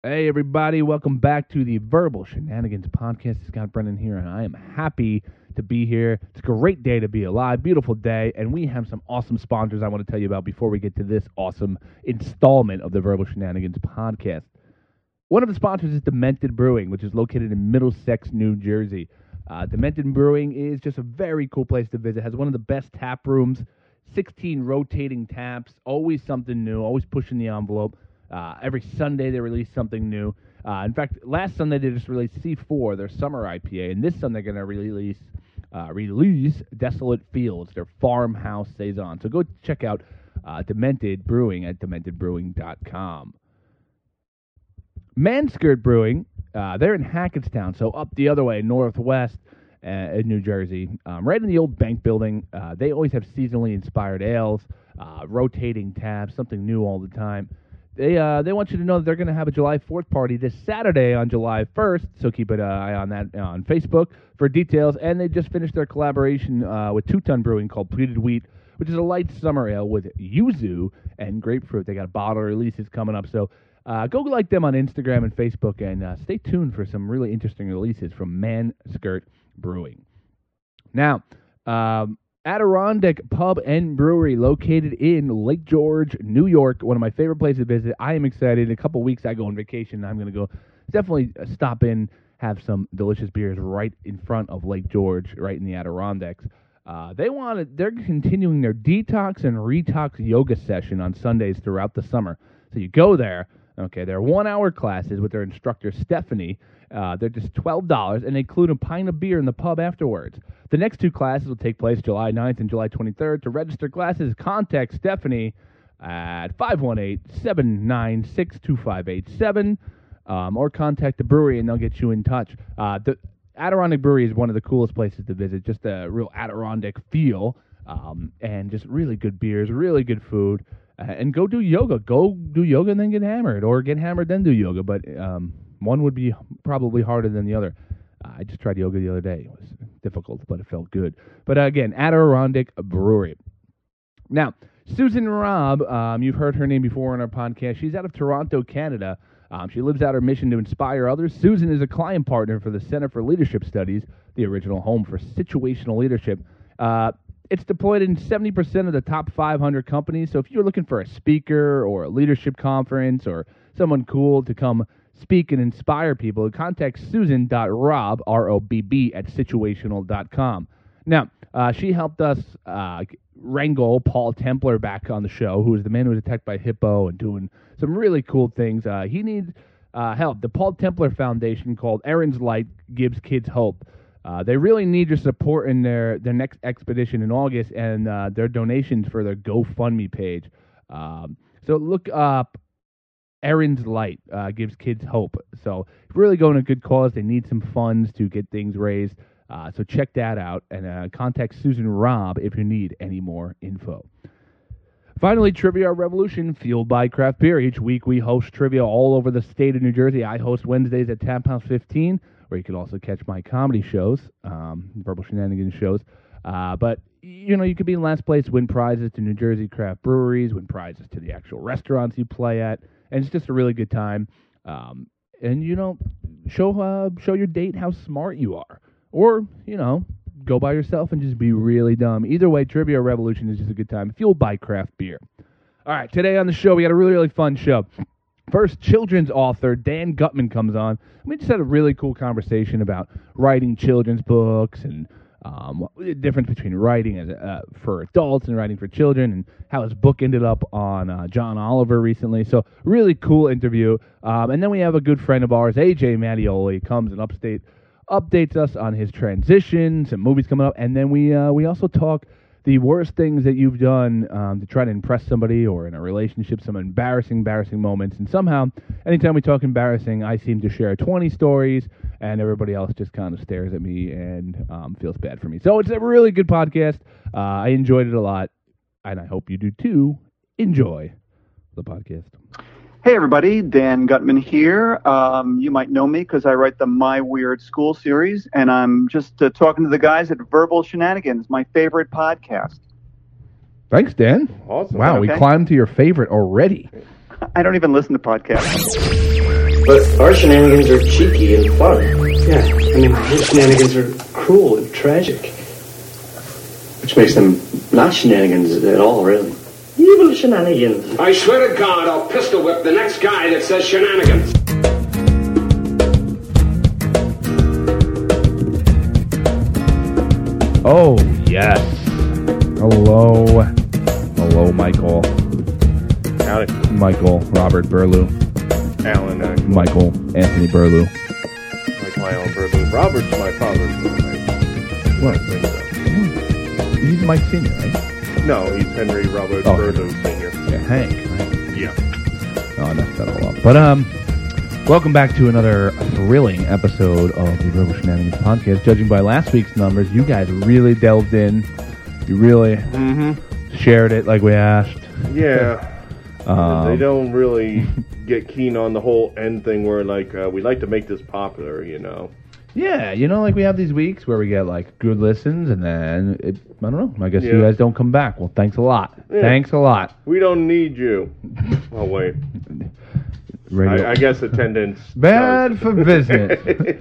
Hey, everybody. Welcome back to the Verbal Shenanigans Podcast. Scott Brennan here, and I am happy to be here. It's a great day to be alive, beautiful day, and we have some awesome sponsors I want to tell you about before we get to this awesome installment of the Verbal Shenanigans Podcast. One of the sponsors is Demented Brewing, which is located in Middlesex, New Jersey. Demented Brewing is just a very cool place to visit. It has one of the best tap rooms, 16 rotating taps, always something new, always pushing the envelope. Every Sunday they release something new. In fact, last Sunday they just released C4, their summer IPA, and this Sunday they're going to release Desolate Fields, their farmhouse saison. So go check out Demented Brewing at dementedbrewing.com. Manskirt Brewing, they're in Hackettstown, so up the other way, northwest in New Jersey, right in the old bank building. They always have seasonally inspired ales, rotating taps, something new all the time. They want you to know that they're going to have a July 4th party this Saturday on July 1st, so keep an eye on that on Facebook for details. And they just finished their collaboration with Two Ton Brewing called Pleated Wheat, which is a light summer ale with yuzu and grapefruit. They got a bottle releases coming up, so go like them on Instagram and Facebook, and stay tuned for some really interesting releases from Manskirt Brewing. Now, Adirondack Pub and Brewery, located in Lake George, New York, one of my favorite places to visit. I am excited. In a couple weeks, I go on vacation. I'm going to go definitely stop in, have some delicious beers right in front of Lake George, right in the Adirondacks. They're continuing their detox and retox yoga session on Sundays throughout the summer. So you go there. Okay, they're 1-hour classes with their instructor, Stephanie. They're just $12, and they include a pint of beer in the pub afterwards. The next two classes will take place July 9th and July 23rd. To register classes, contact Stephanie at 518-796-2587, or contact the brewery, and they'll get you in touch. The Adirondack Brewery is one of the coolest places to visit, just a real Adirondack feel, and just really good beers, really good food. And go do yoga. Go do yoga and then get hammered, or get hammered then do yoga. But one would be probably harder than the other. I just tried yoga the other day. It was difficult, but it felt good. But again, Adirondack Brewery. Now, Susan Robb, you've heard her name before on our podcast. She's out of Toronto, Canada. She lives out her mission to inspire others. Susan is a client partner for the Center for Leadership Studies, the original home for situational leadership. It's deployed in 70% of the top 500 companies. So if you're looking for a speaker or a leadership conference or someone cool to come speak and inspire people, contact Susan.Robb, R-O-B-B, at situational.com. Now, she helped us wrangle Paul Templer back on the show, who was the man who was attacked by Hippo and doing some really cool things. He needs help. The Paul Templer Foundation, called Erin's Light, gives kids hope. They really need your support in their next expedition in August, and their donations for their GoFundMe page. So look up Erin's Light, gives kids hope. So really going a good cause. They need some funds to get things raised. So check that out, and contact Susan Robb if you need any more info. Finally, Trivia Revolution, fueled by craft beer. Each week we host trivia all over the state of New Jersey. I host Wednesdays at Tap House 15, where you can also catch my comedy shows, Verbal Shenanigans shows. But, you could be in last place, win prizes to New Jersey craft breweries, win prizes to the actual restaurants you play at, and it's just a really good time. And, show your date how smart you are. Or, go by yourself and just be really dumb. Either way, Trivia Revolution is just a good time, fueled by craft beer. All right, today on the show, we got a really, really fun show. First, children's author Dan Gutman comes on. We just had a really cool conversation about writing children's books and the difference between writing for adults and writing for children, and how his book ended up on John Oliver recently. So really cool interview. And then we have a good friend of ours, AJ Mattioli, comes and updates us on his transition, some movies coming up, and then we also talk the worst things that you've done to try to impress somebody or in a relationship, some embarrassing moments. And somehow, anytime we talk embarrassing, I seem to share 20 stories, and everybody else just kind of stares at me and feels bad for me. So it's a really good podcast. I enjoyed it a lot, and I hope you do too. Enjoy the podcast. Hey everybody, Dan Gutman here. You might know me because I write the My Weird School series, and I'm just talking to the guys at Verbal Shenanigans, my favorite podcast. Thanks, Dan. Awesome. Wow, we climbed to your favorite already. I don't even listen to podcasts. But our shenanigans are cheeky and fun. Yeah, I mean, his shenanigans are cruel and tragic. Which makes them not shenanigans at all, really. Evil shenanigans. I swear to God, I'll pistol whip the next guy that says shenanigans. Oh, yes. Hello. Hello, Michael. Howdy. Michael Robert Burlew. Alan, Michael Anthony Burlew. Michael Allen Burlew. Robert's my father's middle name. What? I think so. He's Mike Sr., right? No, he's Henry Robert Burlew Sr. Yeah, Hank, right? Yeah. Oh, I messed that all up. But, welcome back to another thrilling episode of the Verbal Shenanigans Podcast. Judging by last week's numbers, you guys really delved in. You really shared it like we asked. Yeah. They don't really get keen on the whole end thing where, like, we like to make this popular, you know. Yeah, you know, like we have these weeks where we get, like, good listens, and then, I don't know, I guess you guys don't come back. Well, thanks a lot. Yeah. Thanks a lot. We don't need you. Oh, wait. I guess attendance. Bad for business.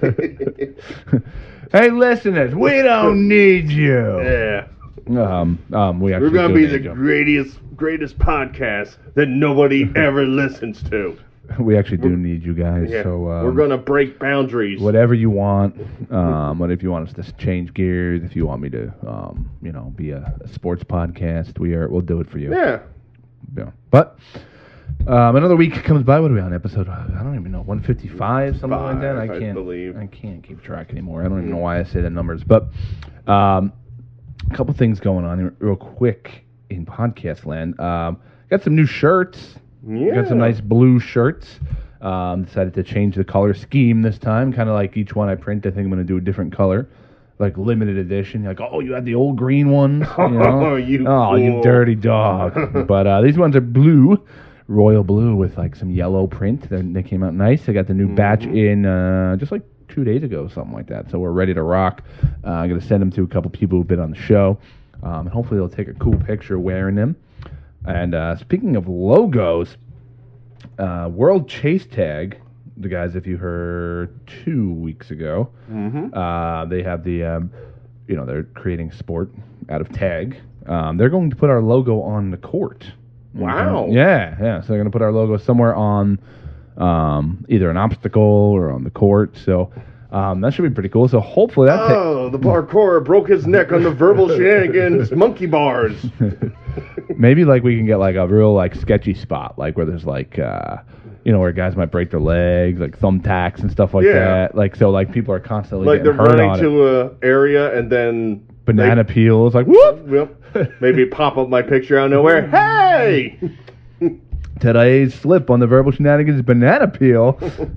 Hey, listeners, we don't need you. Yeah. We're going to be the greatest podcast that nobody ever listens to. We actually do need you guys. Yeah. So we're going to break boundaries. Whatever you want. What if you want us to change gears? If you want me to, be a sports podcast, we'll do it for you. Yeah. But another week comes by. What are we on? Episode? I don't even know. 155, something like that. I can't keep track anymore. I don't even know why I say the numbers. But a couple things going on here real quick in podcast land. Got some new shirts. Yeah. Got some nice blue shirts. Decided to change the color scheme this time. Kind of like each one I print, I think I'm going to do a different color. Like limited edition. Like, oh, you had the old green ones. You know? You dirty dog. But these ones are blue. Royal blue with like some yellow print. They came out nice. I got the new batch in just like 2 days ago, something like that. So we're ready to rock. I'm going to send them to a couple people who've been on the show. And hopefully they'll take a cool picture wearing them. And speaking of logos, World Chase Tag, the guys, if you heard 2 weeks ago, they have the, they're creating sport out of tag. They're going to put our logo on the court. Wow. Yeah. So they're going to put our logo somewhere on either an obstacle or on the court. So that should be pretty cool. So hopefully that... the parkour broke his neck on the verbal shenanigans monkey bars. Maybe like we can get like a real like sketchy spot, like where there's like, where guys might break their legs, like thumbtacks and stuff like that. Like, so like people are constantly like getting they're hurt running on to a area and then... Banana peels, like, whoop! Yep. Maybe pop up my picture out of nowhere. Hey! Today's slip on the Verbal Shenanigans banana peel.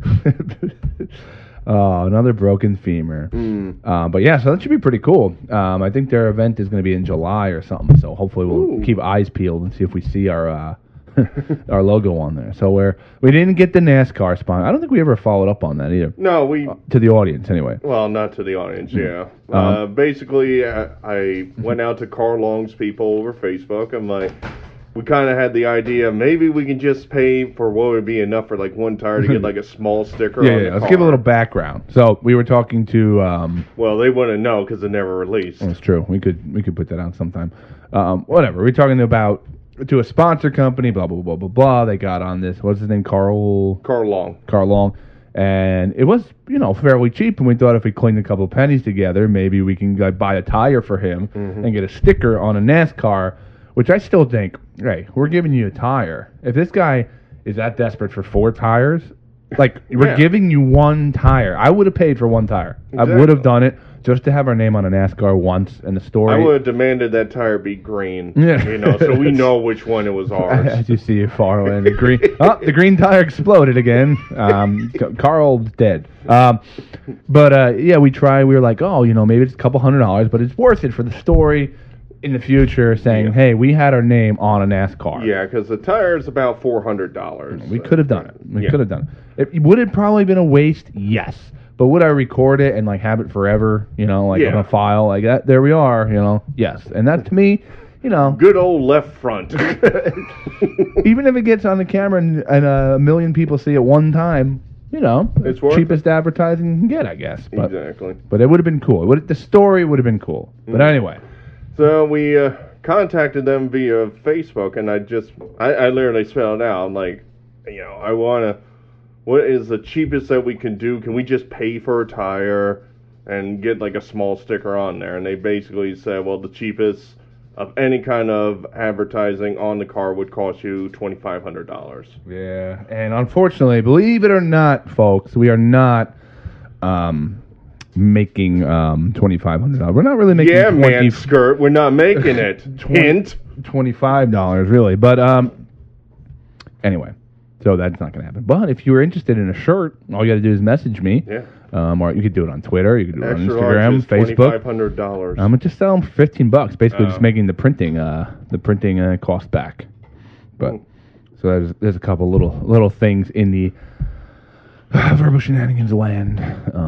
Oh, another broken femur. But yeah, so that should be pretty cool. I think their event is going to be in July or something, so hopefully we'll keep eyes peeled and see if we see our our logo on there. So we didn't get the NASCAR sponsor. I don't think we ever followed up on that either. No, to the audience anyway. Well, not to the audience. Yeah. Basically, I went out to Carl Long's people over Facebook. I'm like, we kind of had the idea maybe we can just pay for what would be enough for like one tire to get like a small sticker. on the let's car. give a little background. So we were talking to. Well, they wouldn't know because it never released. That's true. We could put that out sometime. Whatever. We're talking about. To a sponsor company, blah, blah, blah, blah, blah. They got on this, what's his name, Carl Long. And it was, fairly cheap. And we thought if we cleaned a couple of pennies together, maybe we can buy a tire for him and get a sticker on a NASCAR, which I still think, hey, we're giving you a tire. If this guy is that desperate for 4 tires, like, we're giving you 1 tire. I would have paid for 1 tire. Exactly. I would have done it. Just to have our name on a NASCAR once in the story. I would have demanded that tire be green. Yeah. So we know which one it was ours. As you see it far away, the green. The green tire exploded again. Carl's dead. We tried. We were like, maybe it's a couple $100, but it's worth it for the story in the future. Saying, hey, we had our name on a NASCAR. Yeah, because the tire is about $400. We could have done it. We could have done it. Would it probably been a waste? Yes. But would I record it and have it forever, on a file like that? There we are, yes. And that to me, good old left front. Even if it gets on the camera and a million people see it one time, It's worth cheapest advertising you can get, I guess. But, exactly. But it would have been cool. The story would have been cool. But anyway. So we contacted them via Facebook, and I literally spelled it out. I'm like, I want to, what is the cheapest that we can do? Can we just pay for a tire and get like a small sticker on there? And they basically said, well, the cheapest of any kind of advertising on the car would cost you $2,500. Yeah, and unfortunately, believe it or not, folks, we are not making $2,500. We're not really making. Yeah, man, skirt. We're not making it. Hint. $25, really. But anyway, so that's not going to happen. But if you were interested in a shirt, all you got to do is message me. Yeah. Or you could do it on Twitter. You could do it on Extra Instagram, Facebook. $2,500. I'm just selling them for $15. Basically, just making the printing cost back. But so there's a couple little things in the Verbal Shenanigans land,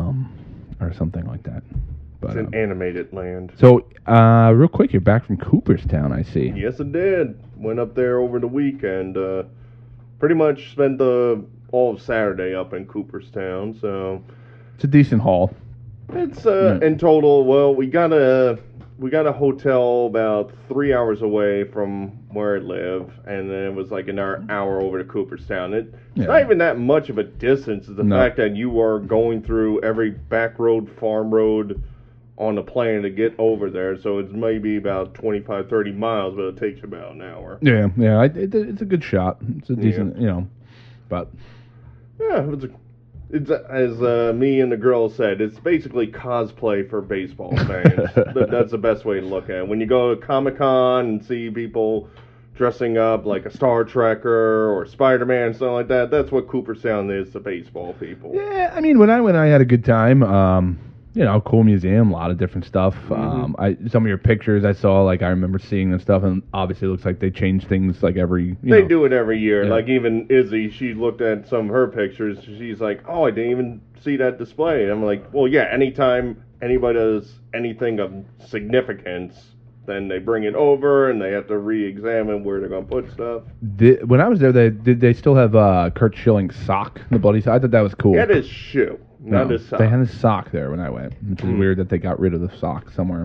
or something like that. But, it's an animated land. So, real quick, you're back from Cooperstown, I see. Yes, I did. Went up there over the weekend. Pretty much spent all of Saturday up in Cooperstown. So it's a decent haul. It's in total. Well, we got a hotel about 3 hours away from where I live, and then it was like an hour over to Cooperstown. It's not even that much of a distance. It's the fact that you are going through every back road, farm road on the plane to get over there. So it's maybe about 25, 30 miles, but it takes about an hour. Yeah. It's a good shot. It's a decent, but yeah, it's as me and the girl said, it's basically cosplay for baseball fans. That's the best way to look at it. When you go to Comic-Con and see people dressing up like a Star Trekker or Spider-Man, something like that, that's what Cooperstown is to baseball people. Yeah, I mean, when I went, I had a good time. Cool museum, a lot of different stuff. Mm-hmm. Some of your pictures I saw, like I remember seeing and stuff, and obviously it looks like they change things like every. They do it every year. Yeah. Like even Izzy, she looked at some of her pictures. She's like, "Oh, I didn't even see that display." And I'm like, "Well, yeah. Anytime anybody does anything of significance, then they bring it over and they have to re-examine where they're gonna put stuff." When I was there, did they still have Kurt Schilling's sock, the bloody sock? I thought that was cool. He had his shoe. Not his sock. They had his sock there when I went, which is weird that they got rid of the sock somewhere.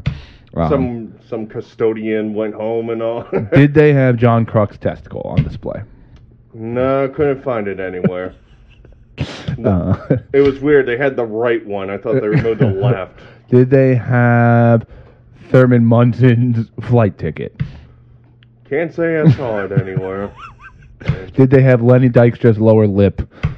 Some custodian went home and all. Did they have John Kruk's testicle on display? No, couldn't find it anywhere. It was weird. They had the right one. I thought they removed the left. Did they have Thurman Munson's flight ticket? Can't say I saw it anywhere. Did they have Lenny Dykstra's lower lip?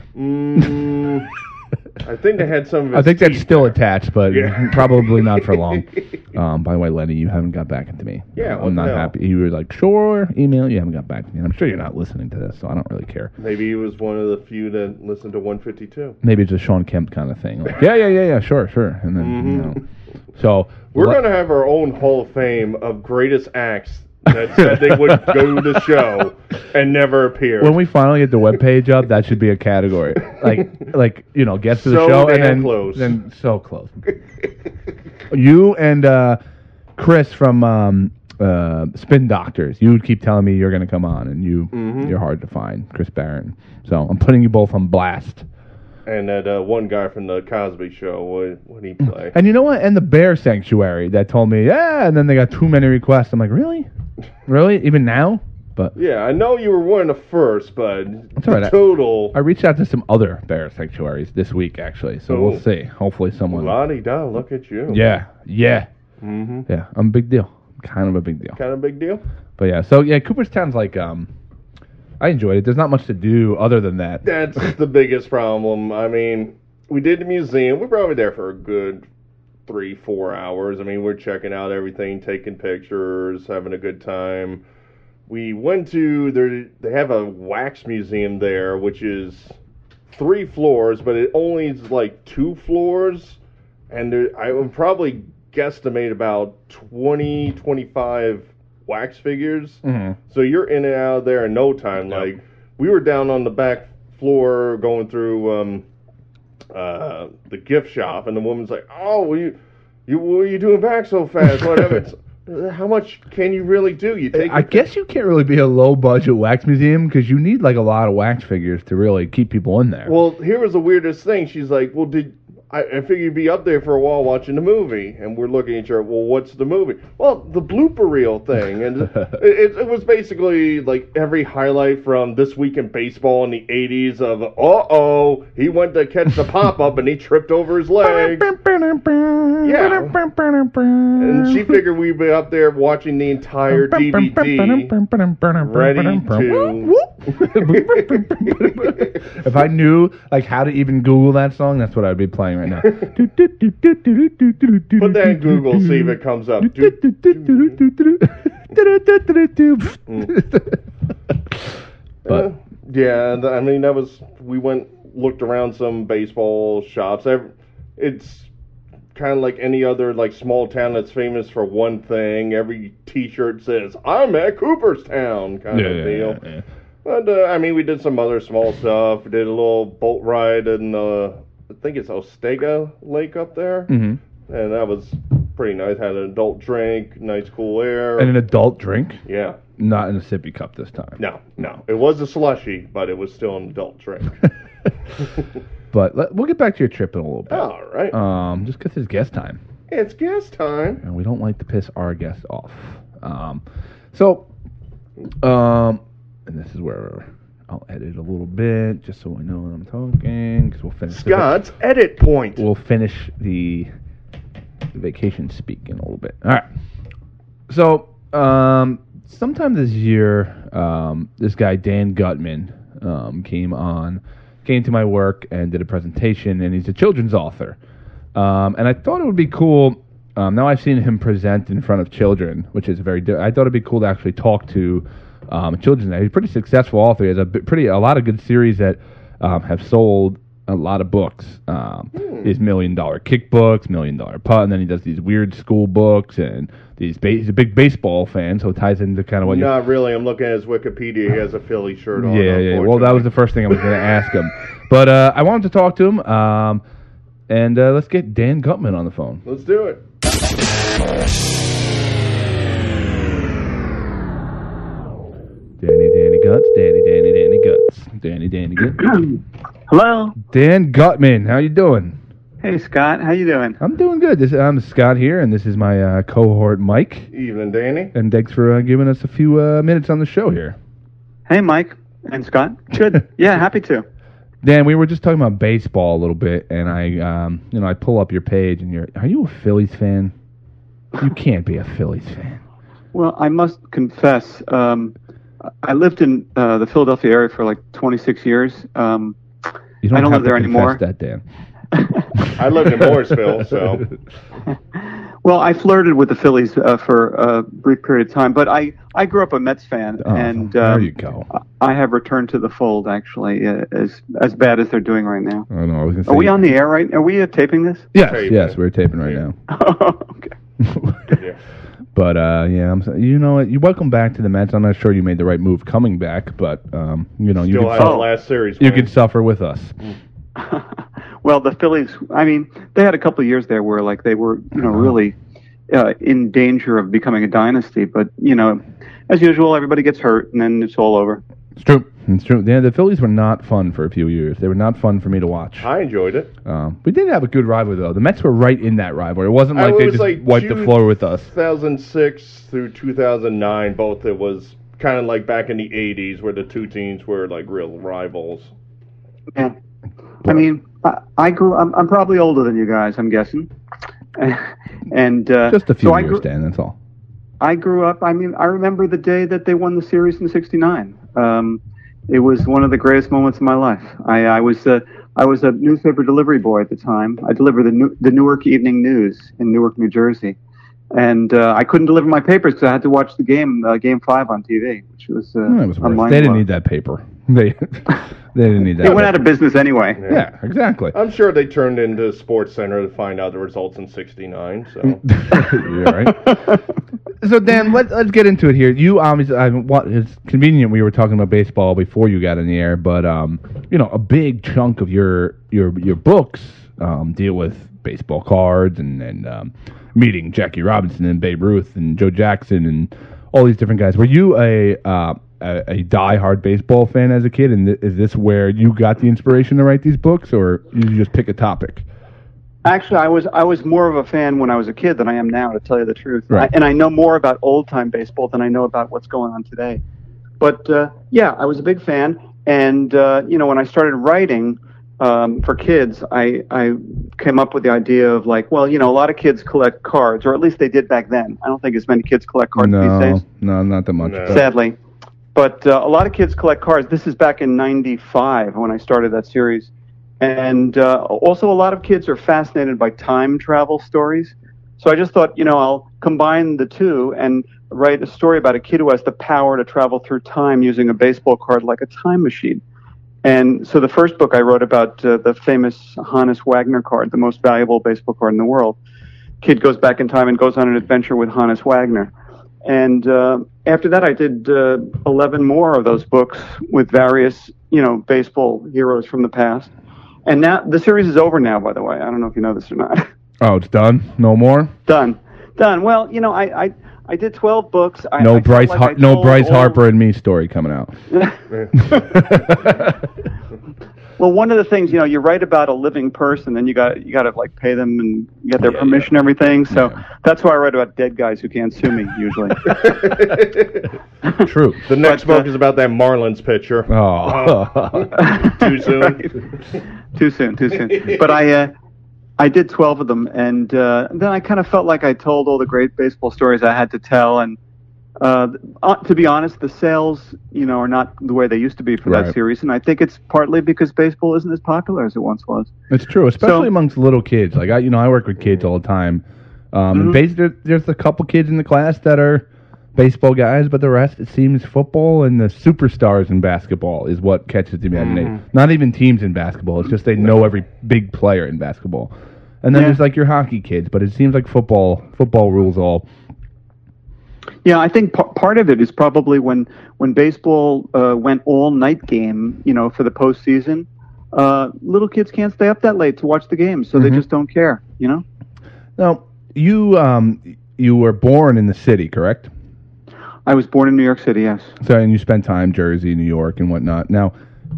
I think they had some of his I think that's teeth still there. attached, but probably not for long. By the way, Lenny, you haven't got back into me. Yeah, I'm not happy. You were like, sure, email. You haven't got back to me. And I'm sure you're not listening to this, so I don't really care. Maybe he was one of the few that listened to 152. Maybe it's a Sean Kemp kind of thing. Like, yeah, sure. And then, so we're going to have our own Hall of Fame of greatest acts that said they would go to the show and never appear. When we finally get the webpage up, that should be a category. Like gets to the So show and damn close. then so close. You and Chris from Spin Doctors, you would keep telling me you're going to come on, and you're hard to find, Chris Barron. So I'm putting you both on blast. And that one guy from the Cosby Show, what he play? And you know what? And the Bear Sanctuary that told me, and then they got too many requests. I'm like, really? Really? Even now? But Yeah, I know you were one of the first, but That's all right. total... I reached out to some other Bear Sanctuaries this week, actually. So we'll see. Hopefully someone... La-di-da, look at you. Yeah. Mm-hmm. Yeah, I'm a big deal. Kind of a big deal. Kind of a big deal? But yeah, so yeah, Cooperstown's like, I enjoyed it. There's not much to do other than that. That's the biggest problem. I mean, we did the museum. We're probably there for a good 3-4 hours. I mean, we're checking out everything, taking pictures, having a good time. We went to, they have a wax museum there, which is 3 floors, but it only is like 2 floors. And I would probably guesstimate about 20, 25 wax figures. Mm-hmm. So you're in and out of there in no time. Yep. Like, we were down on the back floor going through the gift shop, and the woman's like, "Oh, what are you doing back so fast?" Whatever. How much can you really do? You take. I guess you can't really be a low-budget wax museum because you need like a lot of wax figures to really keep people in there. Well, here was the weirdest thing. She's like, well, I figured you'd be up there for a while watching the movie, and we're looking at her. Well, what's the movie? Well, the blooper reel thing, and it was basically like every highlight from This Week in Baseball in the '80s of he went to catch the pop up and he tripped over his leg. Yeah, and she figured we'd be up there watching the entire DVD, ready to. If I knew like how to even Google that song, that's what I'd be playing right now. Put that in Google, see if it comes up. But yeah, I mean we looked around some baseball shops. It's kind of like any other like small town that's famous for one thing. Every T-shirt says "I'm at Cooperstown" kind of deal. Yeah. But I mean, we did some other small stuff. We did a little boat ride in I think it's Ostega Lake up there, and that was pretty nice. Had an adult drink, nice cool air. And an adult drink? Yeah. Not in a sippy cup this time. No. It was a slushy, but it was still an adult drink. But we'll get back to your trip in a little bit. All right. Just because it's guest time. It's guest time. And we don't like to piss our guests off. And this is where I'll edit a little bit just so I know when I'm talking. Because we'll finish Scott's edit point. We'll finish the vacation speak in a little bit. All right. So, sometime this year, this guy Dan Gutman came to my work and did a presentation, and he's a children's author. And I thought it would be cool. Now I've seen him present in front of children, which is I thought it'd be cool to actually talk to children. He's a pretty successful author. He has a lot of good series that have sold a lot of books. These $1 Million Kick books, $1 Million Putt, and then he does these weird school books, and he's a big baseball fan, so it ties into kind of what Not really. I'm looking at his Wikipedia. He has a Philly shirt on. Yeah. Well, that was the first thing I was going to ask him. But I wanted to talk to him, and let's get Dan Gutman on the phone. Let's do it. Danny Guts, Danny Guts, Danny Guts. Hello. Dan Gutman, how you doing? Hey, Scott. How you doing? I'm doing good. I'm Scott here, and this is my cohort, Mike. Evening, Danny. And thanks for giving us a few minutes on the show here. Hey, Mike and Scott. Good. Yeah, happy to. Dan, we were just talking about baseball a little bit, and I pull up your page, and are you a Phillies fan? You can't be a Phillies fan. Well, I must confess, I lived in the Philadelphia area for like 26 years. You don't I don't have live there to anymore. That, Dan. I lived in Morrisville, so. Well, I flirted with the Phillies for a brief period of time, but I grew up a Mets fan, and there you go. I have returned to the fold, actually, as bad as they're doing right now. I know. I was gonna say, Are we on the air right? Are we taping this? Yes, we're taping right now. Okay. Yeah. But you know what? You welcome back to the Mets. I'm not sure you made the right move coming back, but you Still can had the last series. You can suffer with us. Well, the Phillies, I mean, they had a couple of years there where like they were, really in danger of becoming a dynasty. But, as usual, everybody gets hurt and then it's all over. It's true. Yeah, the Phillies were not fun for a few years. They were not fun for me to watch. I enjoyed it. We did have a good rivalry, though. The Mets were right in that rivalry. It wasn't like they just wiped the floor with us. 2006 through 2009, both it was kind of like back in the 80s where the two teams were like real rivals. Yeah. I mean, I'm probably older than you guys, I'm guessing. And just a few years, Dan, that's all. I grew up, I remember the day that they won the series in '69. It was one of the greatest moments of my life. I was a newspaper delivery boy at the time. I delivered the Newark Evening News in Newark, New Jersey. And I couldn't deliver my papers because I had to watch the game 5 on TV, which was they didn't need that paper. They didn't need that. They went out of business anyway. Yeah, exactly. I'm sure they turned into Sports Center to find out the results in '69. So you're right. So Dan, let's get into it here. You obviously, it's convenient we were talking about baseball before you got in the air, but a big chunk of your books deal with baseball cards and meeting Jackie Robinson and Babe Ruth and Joe Jackson and all these different guys. Were you a diehard baseball fan as a kid, and is this where you got the inspiration to write these books, or did you just pick a topic? Actually, I was more of a fan when I was a kid than I am now, to tell you the truth. Right. And I know more about old-time baseball than I know about what's going on today. But, yeah, I was a big fan. And, when I started writing for kids, I came up with the idea of, like, well, a lot of kids collect cards, or at least they did back then. I don't think as many kids collect cards these days. No, not that much. No. Sadly. But a lot of kids collect cards. This is back in '95 when I started that series. And also a lot of kids are fascinated by time travel stories. So I just thought, I'll combine the two and write a story about a kid who has the power to travel through time using a baseball card like a time machine. And so the first book I wrote about the famous Hannes Wagner card, the most valuable baseball card in the world. Kid goes back in time and goes on an adventure with Hannes Wagner. And after that, I did 11 more of those books with various, baseball heroes from the past. And now the series is over now, by the way. I don't know if you know this or not. Oh, it's done? No more? Done. Well, I did 12 books. No Bryce Harper and me story coming out. Well, one of the things, you write about a living person, then you got to like pay them and get their permission and everything. So that's why I write about dead guys who can't sue me usually. True. The next book is about that Marlins pitcher. Oh. Too soon. Right. Too soon. But I did 12 of them, and then I kind of felt like I told all the great baseball stories I had to tell, and to be honest, the sales, are not the way they used to be for that series, and I think it's partly because baseball isn't as popular as it once was. It's true, especially amongst little kids. Like I work with kids all the time, and there's a couple kids in the class that are baseball guys, but the rest, it seems, football and the superstars in basketball is what catches the imagination. Not even teams in basketball; it's just they know every big player in basketball. And then there's like your hockey kids, but it seems like football rules all. Yeah, I think part of it is probably when baseball went all-night game, for the postseason, little kids can't stay up that late to watch the game, so they just don't care, Now, you were born in the city, correct? I was born in New York City, yes. So, and you spent time Jersey, New York, and whatnot. Now,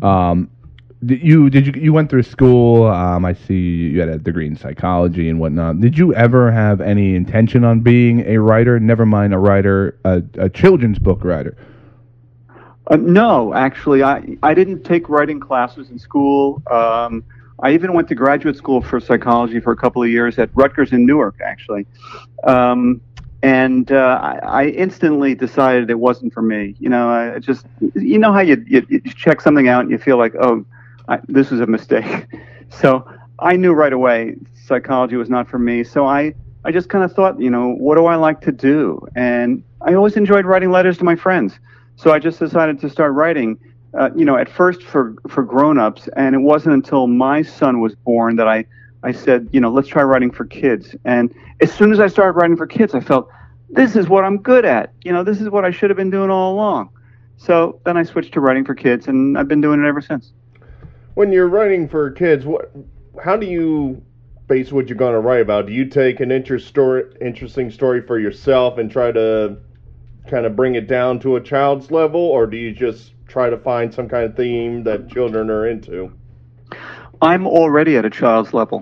you went through school? I see you had a degree in psychology and whatnot. Did you ever have any intention on being a writer? Never mind a writer, a children's book writer. No, actually, I didn't take writing classes in school. I even went to graduate school for psychology for a couple of years at Rutgers in Newark, actually. And I instantly decided it wasn't for me. I just, how you check something out and you feel like, oh, this was a mistake. So I knew right away psychology was not for me. So I just kind of thought, what do I like to do? And I always enjoyed writing letters to my friends. So I just decided to start writing, at first for grown-ups. And it wasn't until my son was born that I said, let's try writing for kids. And as soon as I started writing for kids, I felt, this is what I'm good at. This is what I should have been doing all along. So then I switched to writing for kids, and I've been doing it ever since. When you're writing for kids, how do you base what you're going to write about? Do you take an interesting story for yourself and try to kind of bring it down to a child's level, or do you just try to find some kind of theme that children are into? I'm already at a child's level.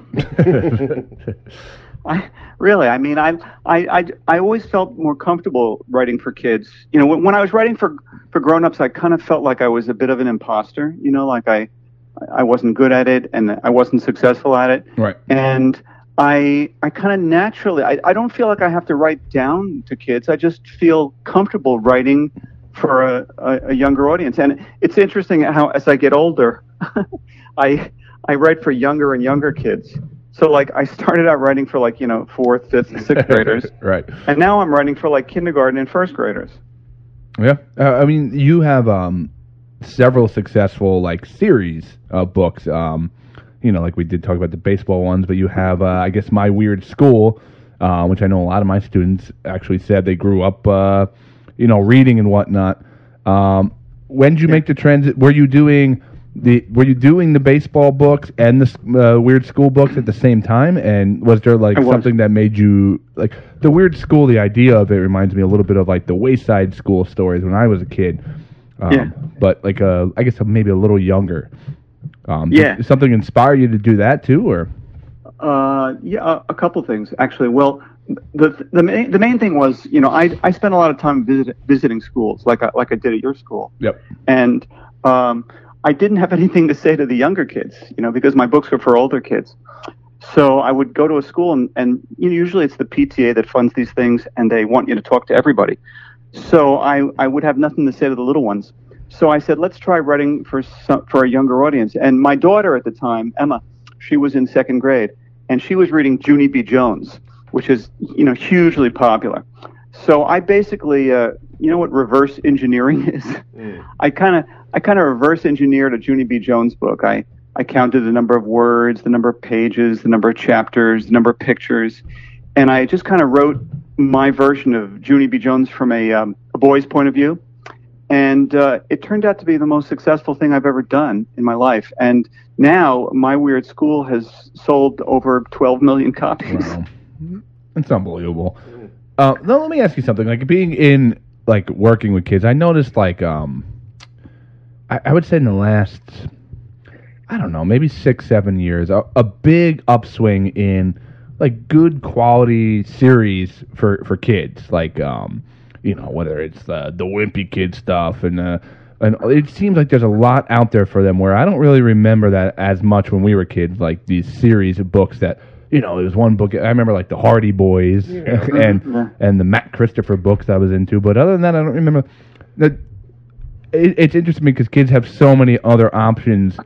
I always felt more comfortable writing for kids. When I was writing for grown-ups, I kind of felt like I was a bit of an imposter, like I wasn't good at it and I wasn't successful at it. Right. And I kind of naturally, I don't feel like I have to write down to kids. I just feel comfortable writing for a younger audience. And it's interesting how as I get older, I write for younger and younger kids. So like I started out writing for 4th, 5th, and 6th graders. Right. And now I'm writing for kindergarten and 1st graders. Yeah. You have several successful series of books. Like we did talk about the baseball ones, but you have I guess My Weird School, which I know a lot of my students actually said they grew up reading and whatnot. When did you make the transit? Were you doing were you doing the baseball books and the Weird School books at the same time? And was there like something that made you like the Weird School? The idea of it reminds me a little bit of like the Wayside School stories when I was a kid. But like I guess maybe a little younger. Did something inspire you to do that too, or? A couple things actually. Well, the main thing was, I spent a lot of time visiting schools, like I did at your school. Yep. And I didn't have anything to say to the younger kids, because my books were for older kids. So I would go to a school, and usually it's the PTA that funds these things, and they want you to talk to everybody. So I would have nothing to say to the little ones. So I said, let's try writing for a younger audience. And my daughter at the time, Emma, she was in second grade, and she was reading Junie B. Jones, which is hugely popular. So I basically, what reverse engineering is? I kind of reverse engineered a Junie B. Jones book. I counted the number of words, the number of pages, the number of chapters, the number of pictures, and I just kind of wrote my version of Junie B. Jones from a boy's point of view. And it turned out to be the most successful thing I've ever done in my life. And now my Weird School has sold over 12 million copies. Wow. It's unbelievable. Now let me ask you something. Like being in, like working with kids, I noticed like, I would say in the last, I don't know, maybe 6-7 years, a big upswing in like good quality series for kids. Like, whether it's the Wimpy Kid stuff and it seems like there's a lot out there for them where I don't really remember that as much when we were kids, like these series of books that, there was one book, I remember like the Hardy Boys and the Matt Christopher books I was into, but other than that, I don't remember. It's interesting because kids have so many other options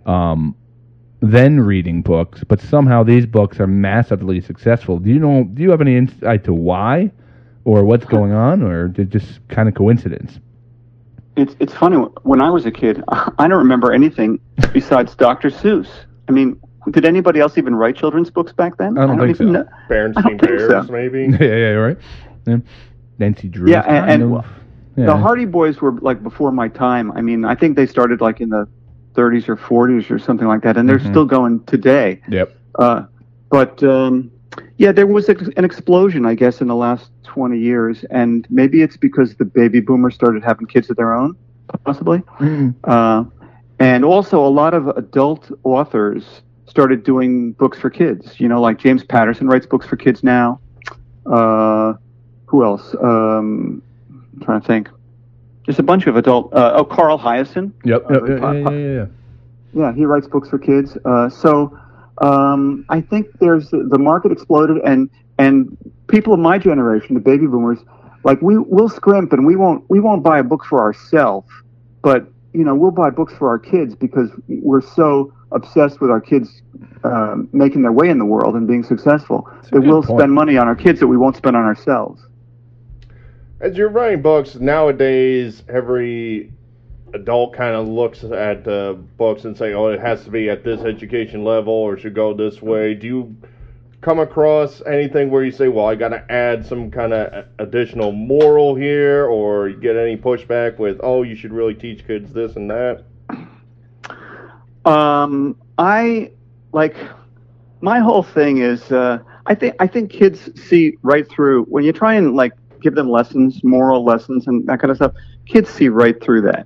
than reading books, but somehow these books are massively successful. Do you have any insight to why? Or what's going on, or just kind of coincidence? It's funny. When I was a kid, I don't remember anything besides Dr. Seuss. I mean, did anybody else even write children's books back then? I don't think so. Berenstain Bears, maybe? Yeah, right. Yeah. Nancy Drew. Yeah, and the Hardy Boys were like before my time. I mean, I think they started like in the 30s or 40s or something like that, and they're still going today. Yep. There was an explosion, I guess, in the last 20 years, and maybe it's because the baby boomers started having kids of their own, possibly. And also a lot of adult authors started doing books for kids. Like James Patterson writes books for kids now. Who else? I'm trying to think. Just a bunch of adult. Carl Hyacin. Yep. Yeah, he writes books for kids. I think the market exploded, and people of my generation, the baby boomers, like we'll scrimp and we won't buy a book for ourselves, but we'll buy books for our kids because we're so obsessed with our kids making their way in the world and being successful that we'll spend money on our kids that we won't spend on ourselves. As you're writing books nowadays, every adult kind of looks at books and say, it has to be at this education level or should go this way. Do you come across anything where you say, I got to add some kind of additional moral here, or you get any pushback with, you should really teach kids this and that? My whole thing is, I think kids see right through when you try and give them lessons, moral lessons and that kind of stuff. Kids see right through that,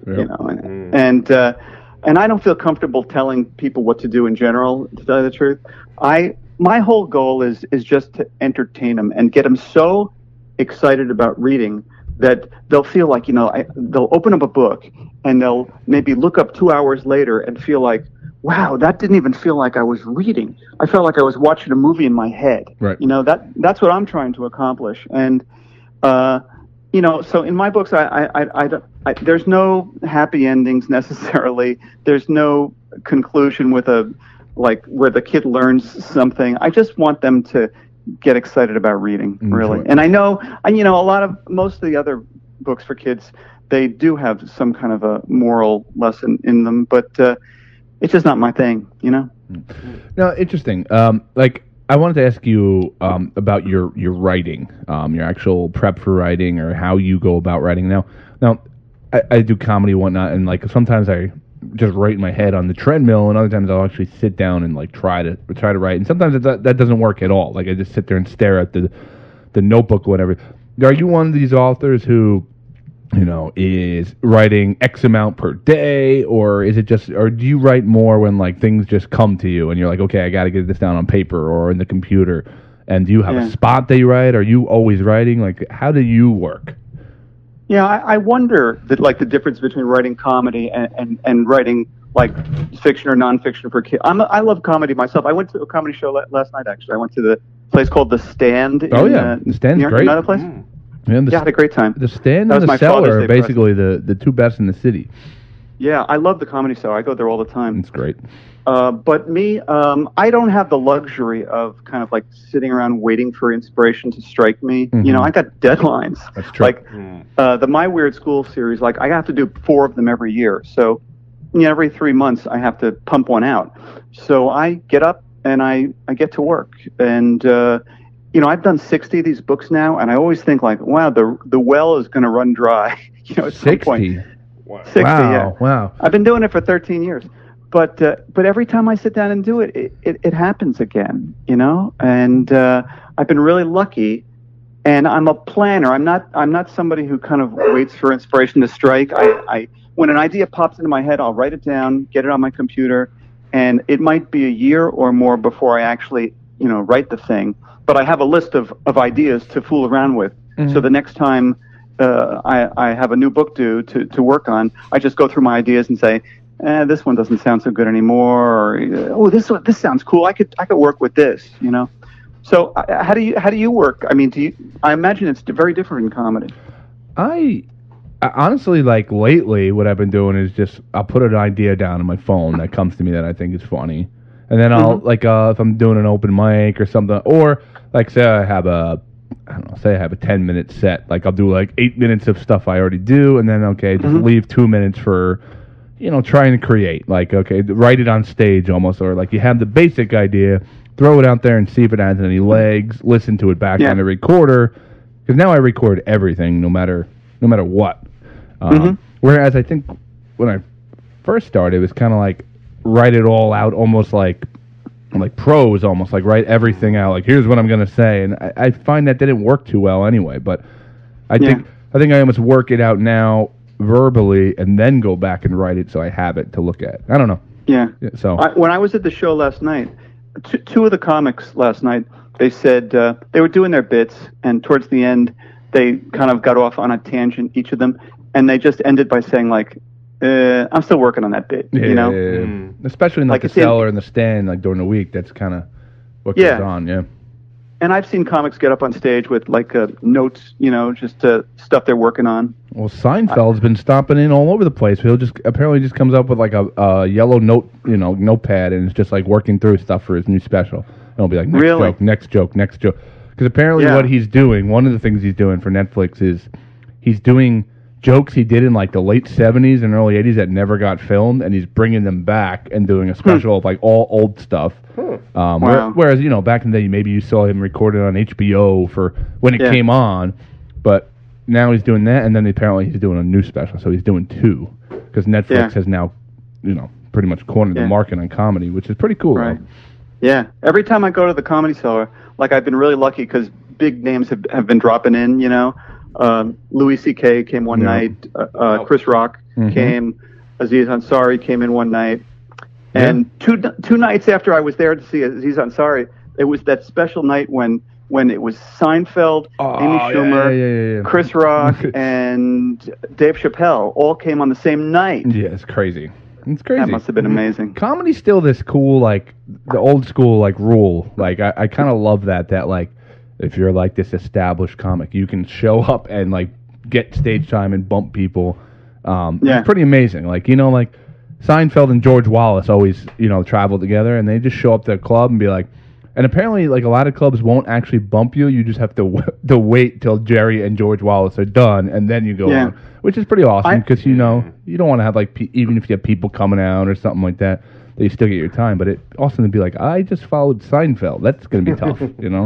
and I don't feel comfortable telling people what to do in general, to tell you the truth. My whole goal is just to entertain them and get them so excited about reading that they'll feel like, they'll open up a book and they'll maybe look up 2 hours later and feel like, wow, that didn't even feel like I was reading. I felt like I was watching a movie in my head. Right. That's what I'm trying to accomplish. And, so in my books, I there's no happy endings necessarily. There's no conclusion with where the kid learns something. I just want them to get excited about reading, really. And I know, most of the other books for kids, they do have some kind of a moral lesson in them, but it's just not my thing, No, interesting. I wanted to ask you about your writing, your actual prep for writing, or how you go about writing. Now, I do comedy and whatnot, and sometimes I just write in my head on the treadmill, and other times I'll actually sit down and like try to write. And sometimes that doesn't work at all. Like I just sit there and stare at the notebook or whatever. Are you one of these authors who, you know, is writing X amount per day, or is it just, or do you write more when like things just come to you and you're like, okay, I got to get this down on paper or in the computer? And do you have a spot that you write? Are you always writing? Like, how do you work? Yeah, I wonder that like the difference between writing comedy and writing like fiction or nonfiction for kids. I love comedy myself. I went to a comedy show last night. Actually, I went to the place called The Stand. The Stand's great. Another place. Yeah, I had a great time. The Stand and the Cellar are basically the two best in the city. Yeah, I love the Comedy Cellar. I go there all the time. It's great. But me, I don't have the luxury of kind of like sitting around waiting for inspiration to strike me. Mm-hmm. You know, I got deadlines. That's true. Like the My Weird School series, like I have to do 4 of them every year. So, you know, every 3 months I have to pump one out. So I get up and I get to work. And, you know, I've done 60 of these books now, and I always think like, wow, the well is going to run dry. You know, at 60. some point. Wow. 60, yeah. Wow. I've been doing it for 13 years. But every time I sit down and do it, it happens again, you know? And I've been really lucky. And I'm a planner. I'm not somebody who kind of waits for inspiration to strike. I when an idea pops into my head, I'll write it down, get it on my computer, and it might be a year or more before I actually, you know, write the thing. But I have a list of ideas to fool around with. Mm-hmm. So the next time I have a new book due to work on, I just go through my ideas and say, this one doesn't sound so good anymore, or this sounds cool. I could work with this, you know. So how do you work? I mean, I imagine it's very different in comedy. I honestly, like lately, what I've been doing is just I'll put an idea down on my phone that comes to me that I think is funny, and then I'll like if I'm doing an open mic or something, or like say I have a 10-minute set, like I'll do like 8 minutes of stuff I already do, and then just leave 2 minutes for, you know, trying to create, like, okay, write it on stage almost, or like you have the basic idea, throw it out there and see if it has any legs, listen to it back on the recorder, because now I record everything, no matter what. Whereas I think when I first started, it was kind of like write it all out, almost like prose, almost like write everything out, like here's what I'm going to say, and I find that didn't work too well anyway, but I think I almost work it out now verbally and then go back and write it so I have it to look at. I don't know. Yeah. So when I was at the show last night, two of the comics last night, they said they were doing their bits, and towards the end they kind of got off on a tangent, each of them, and they just ended by saying like, I'm still working on that bit, you know? Yeah. Especially in like the Cellar and the Stand, like during the week, that's kind of what goes on, And I've seen comics get up on stage with like notes, you know, just stuff they're working on. Well, Seinfeld's been stomping in all over the place. He'll apparently comes up with like a yellow notepad, and it's just like working through stuff for his new special. And it'll be like next joke. Because apparently what he's doing, one of the things he's doing for Netflix is he's doing jokes he did in like the late 70s and early 80s that never got filmed, and he's bringing them back and doing a special of like all old stuff. Whereas, you know, back in the day, maybe you saw him recorded on HBO for when it came on, but now he's doing that, and then apparently he's doing a new special, so he's doing 2, because Netflix has now, you know, pretty much cornered the market on comedy, which is pretty cool. Right. Yeah. Every time I go to the Comedy Cellar, like I've been really lucky because big names have been dropping in, you know. Louis C.K. came one night. Chris Rock came. Aziz Ansari came in one night. And two nights after I was there to see Aziz Ansari, it was that special night when it was Seinfeld, Amy Schumer, Chris Rock, and Dave Chappelle all came on the same night. Yeah, it's crazy. It's crazy. That must have been amazing. Comedy's still this cool, like, the old school, like, rule. Like, I kind of love that, like, if you're, like, this established comic, you can show up and, like, get stage time and bump people. It's pretty amazing. Like, you know, like, Seinfeld and George Wallace always, you know, travel together, and they just show up to a club and be like, and apparently, like, a lot of clubs won't actually bump you. You just have to wait till Jerry and George Wallace are done, and then you go on, which is pretty awesome, because, you know, you don't want to have, like, even if you have people coming out or something like that, you still get your time. But it also to be like, I just followed Seinfeld. That's going to be tough, you know?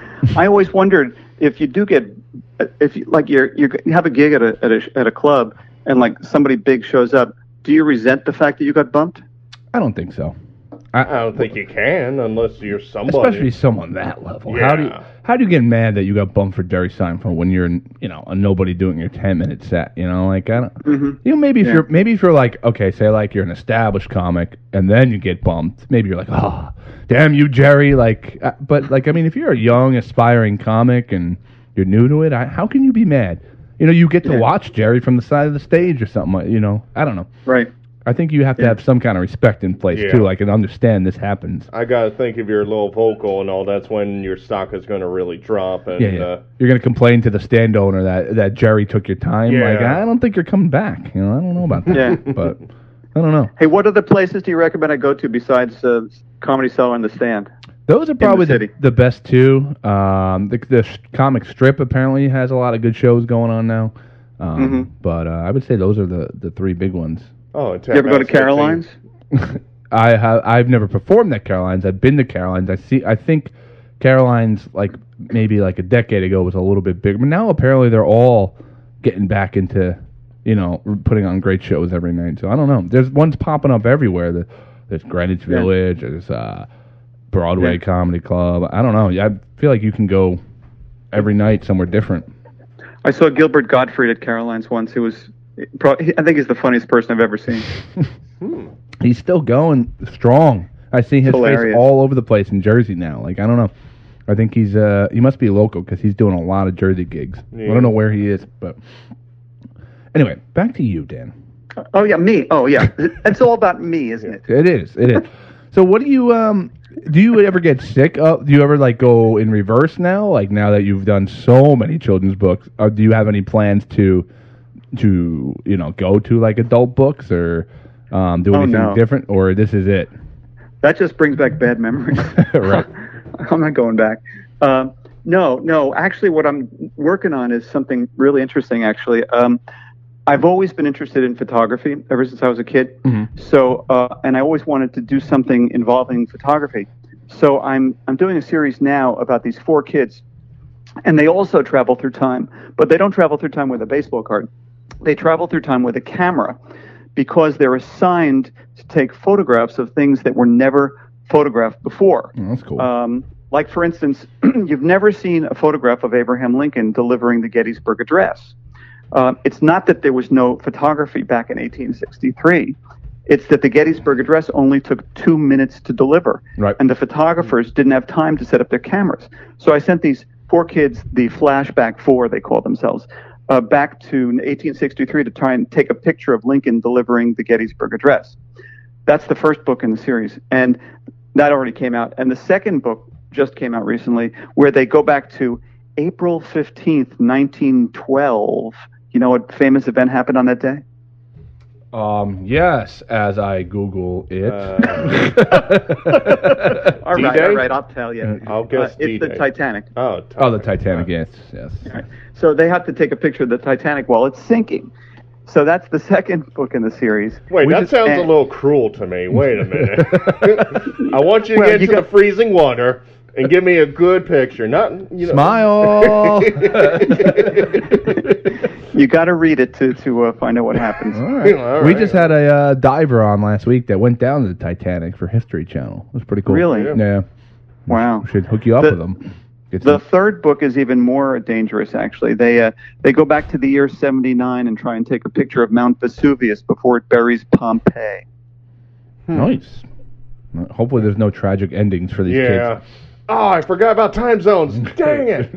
I always wondered if you do get, if you, like, you have a gig at a club, and, like, somebody big shows up, Do you resent the fact that you got bumped? I don't think so. I don't think you can unless you're somebody. Especially someone that level. Yeah. How do you get mad that you got bumped for Jerry Seinfeld when you're a nobody doing your 10-minute set? Like I don't. Maybe if you're like, okay, say like you're an established comic and then you get bumped, maybe you're like, oh, damn you, Jerry. But I mean, if you're a young aspiring comic and you're new to it, how can you be mad? You get to watch Jerry from the side of the stage or something. I don't know. Right. I think you have to have some kind of respect in place too, and understand this happens. I gotta think if you're a little vocal and all, that's when your stock is gonna really drop. And you're gonna complain to the stand owner that Jerry took your time. Yeah. I don't think you're coming back. I don't know about that. Yeah. But I don't know. Hey, what other places do you recommend I go to besides Comedy Cellar and the Stand? Those are probably city. the best two. The comic strip apparently has a lot of good shows going on now. But I would say those are the three big ones. Oh, you ever go to Caroline's? I've never performed at Caroline's. I've been to Caroline's. I think Caroline's maybe a decade ago was a little bit bigger, but now apparently they're all getting back into putting on great shows every night. So I don't know. There's ones popping up everywhere. There's Greenwich Village. There's Broadway Comedy Club. I don't know. I feel like you can go every night somewhere different. I saw Gilbert Gottfried at Caroline's once. Who was I think he's the funniest person I've ever seen. He's still going strong. I see his face all over the place in Jersey now. I don't know. I think he must be local because he's doing a lot of Jersey gigs. Yeah. I don't know where he is, but anyway, back to you, Dan. Oh yeah, me. Oh yeah, it's all about me, isn't it? It is. So what do you ever get sick of? Do you ever go in reverse now? Now that you've done so many children's books, do you have any plans to go to adult books or do anything different, or this is it? That just brings back bad memories. Right. I'm not going back. No. Actually, what I'm working on is something really interesting. Actually, I've always been interested in photography ever since I was a kid. Mm-hmm. So, and I always wanted to do something involving photography. So I'm doing a series now about these 4 kids, and they also travel through time, but they don't travel through time with a baseball card. They travel through time with a camera because they're assigned to take photographs of things that were never photographed before. Oh, that's cool. Like, for instance, you've never seen a photograph of Abraham Lincoln delivering the Gettysburg Address. It's not that there was no photography back in 1863. It's that the Gettysburg Address only took 2 minutes to deliver. Right. And the photographers didn't have time to set up their cameras. So I sent these 4 kids, the Flashback 4, they call themselves, back to 1863 to try and take a picture of Lincoln delivering the Gettysburg Address. That's the first book in the series, and that already came out. And the second book just came out recently, where they go back to April 15th, 1912. You know what famous event happened on that day? Yes, as I Google it. All right, I'll tell you. I'll guess it's the Titanic. Oh, the Titanic, yes. Right. So they have to take a picture of the Titanic while it's sinking. So that's the second book in the series. Wait, that sounds a little cruel to me. Wait a minute. I want you to get to the freezing water and give me a good picture. Not Smile. You got to read it to find out what happens. All right. We just had a diver on last week that went down to the Titanic for History Channel. It was pretty cool. Really? Yeah. Wow. We should hook you up with them. The third book is even more dangerous, actually. They go back to the year 79 and try and take a picture of Mount Vesuvius before it buries Pompeii. Nice. Hopefully there's no tragic endings for these kids. Oh, I forgot about time zones. Dang it.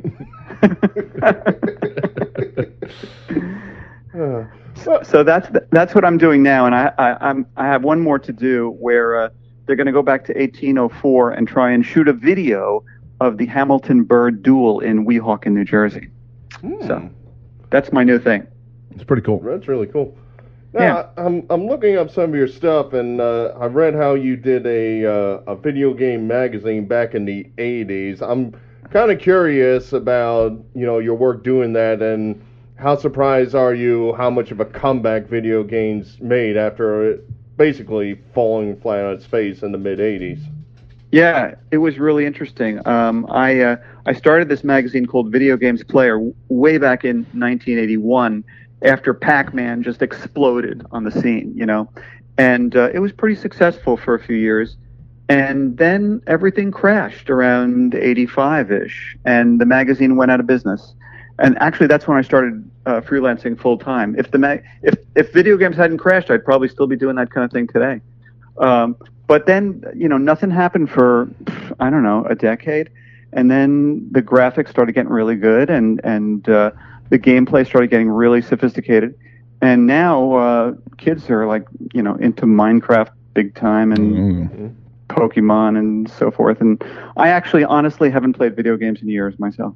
So that's what I'm doing now, and I have one more to do where they're going to go back to 1804 and try and shoot a video of the Hamilton-Byrd duel in Weehawken, New Jersey. So that's my new thing. It's pretty cool. That's really cool. Now, I'm looking up some of your stuff, and I read how you did a video game magazine back in the 80s. I'm kind of curious about your work doing that, and how surprised are you how much of a comeback video games made after basically falling flat on its face in the mid-80s? Yeah, it was really interesting. I started this magazine called Video Games Player way back in 1981, after Pac-Man just exploded on the scene, and it was pretty successful for a few years. And then everything crashed around 85-ish, and the magazine went out of business. And actually, that's when I started freelancing full time. If video games hadn't crashed, I'd probably still be doing that kind of thing today. But then, nothing happened for, I don't know, a decade. And then the graphics started getting really good, and the gameplay started getting really sophisticated. And now kids are into Minecraft big time and Pokemon and so forth. And I actually honestly haven't played video games in years myself.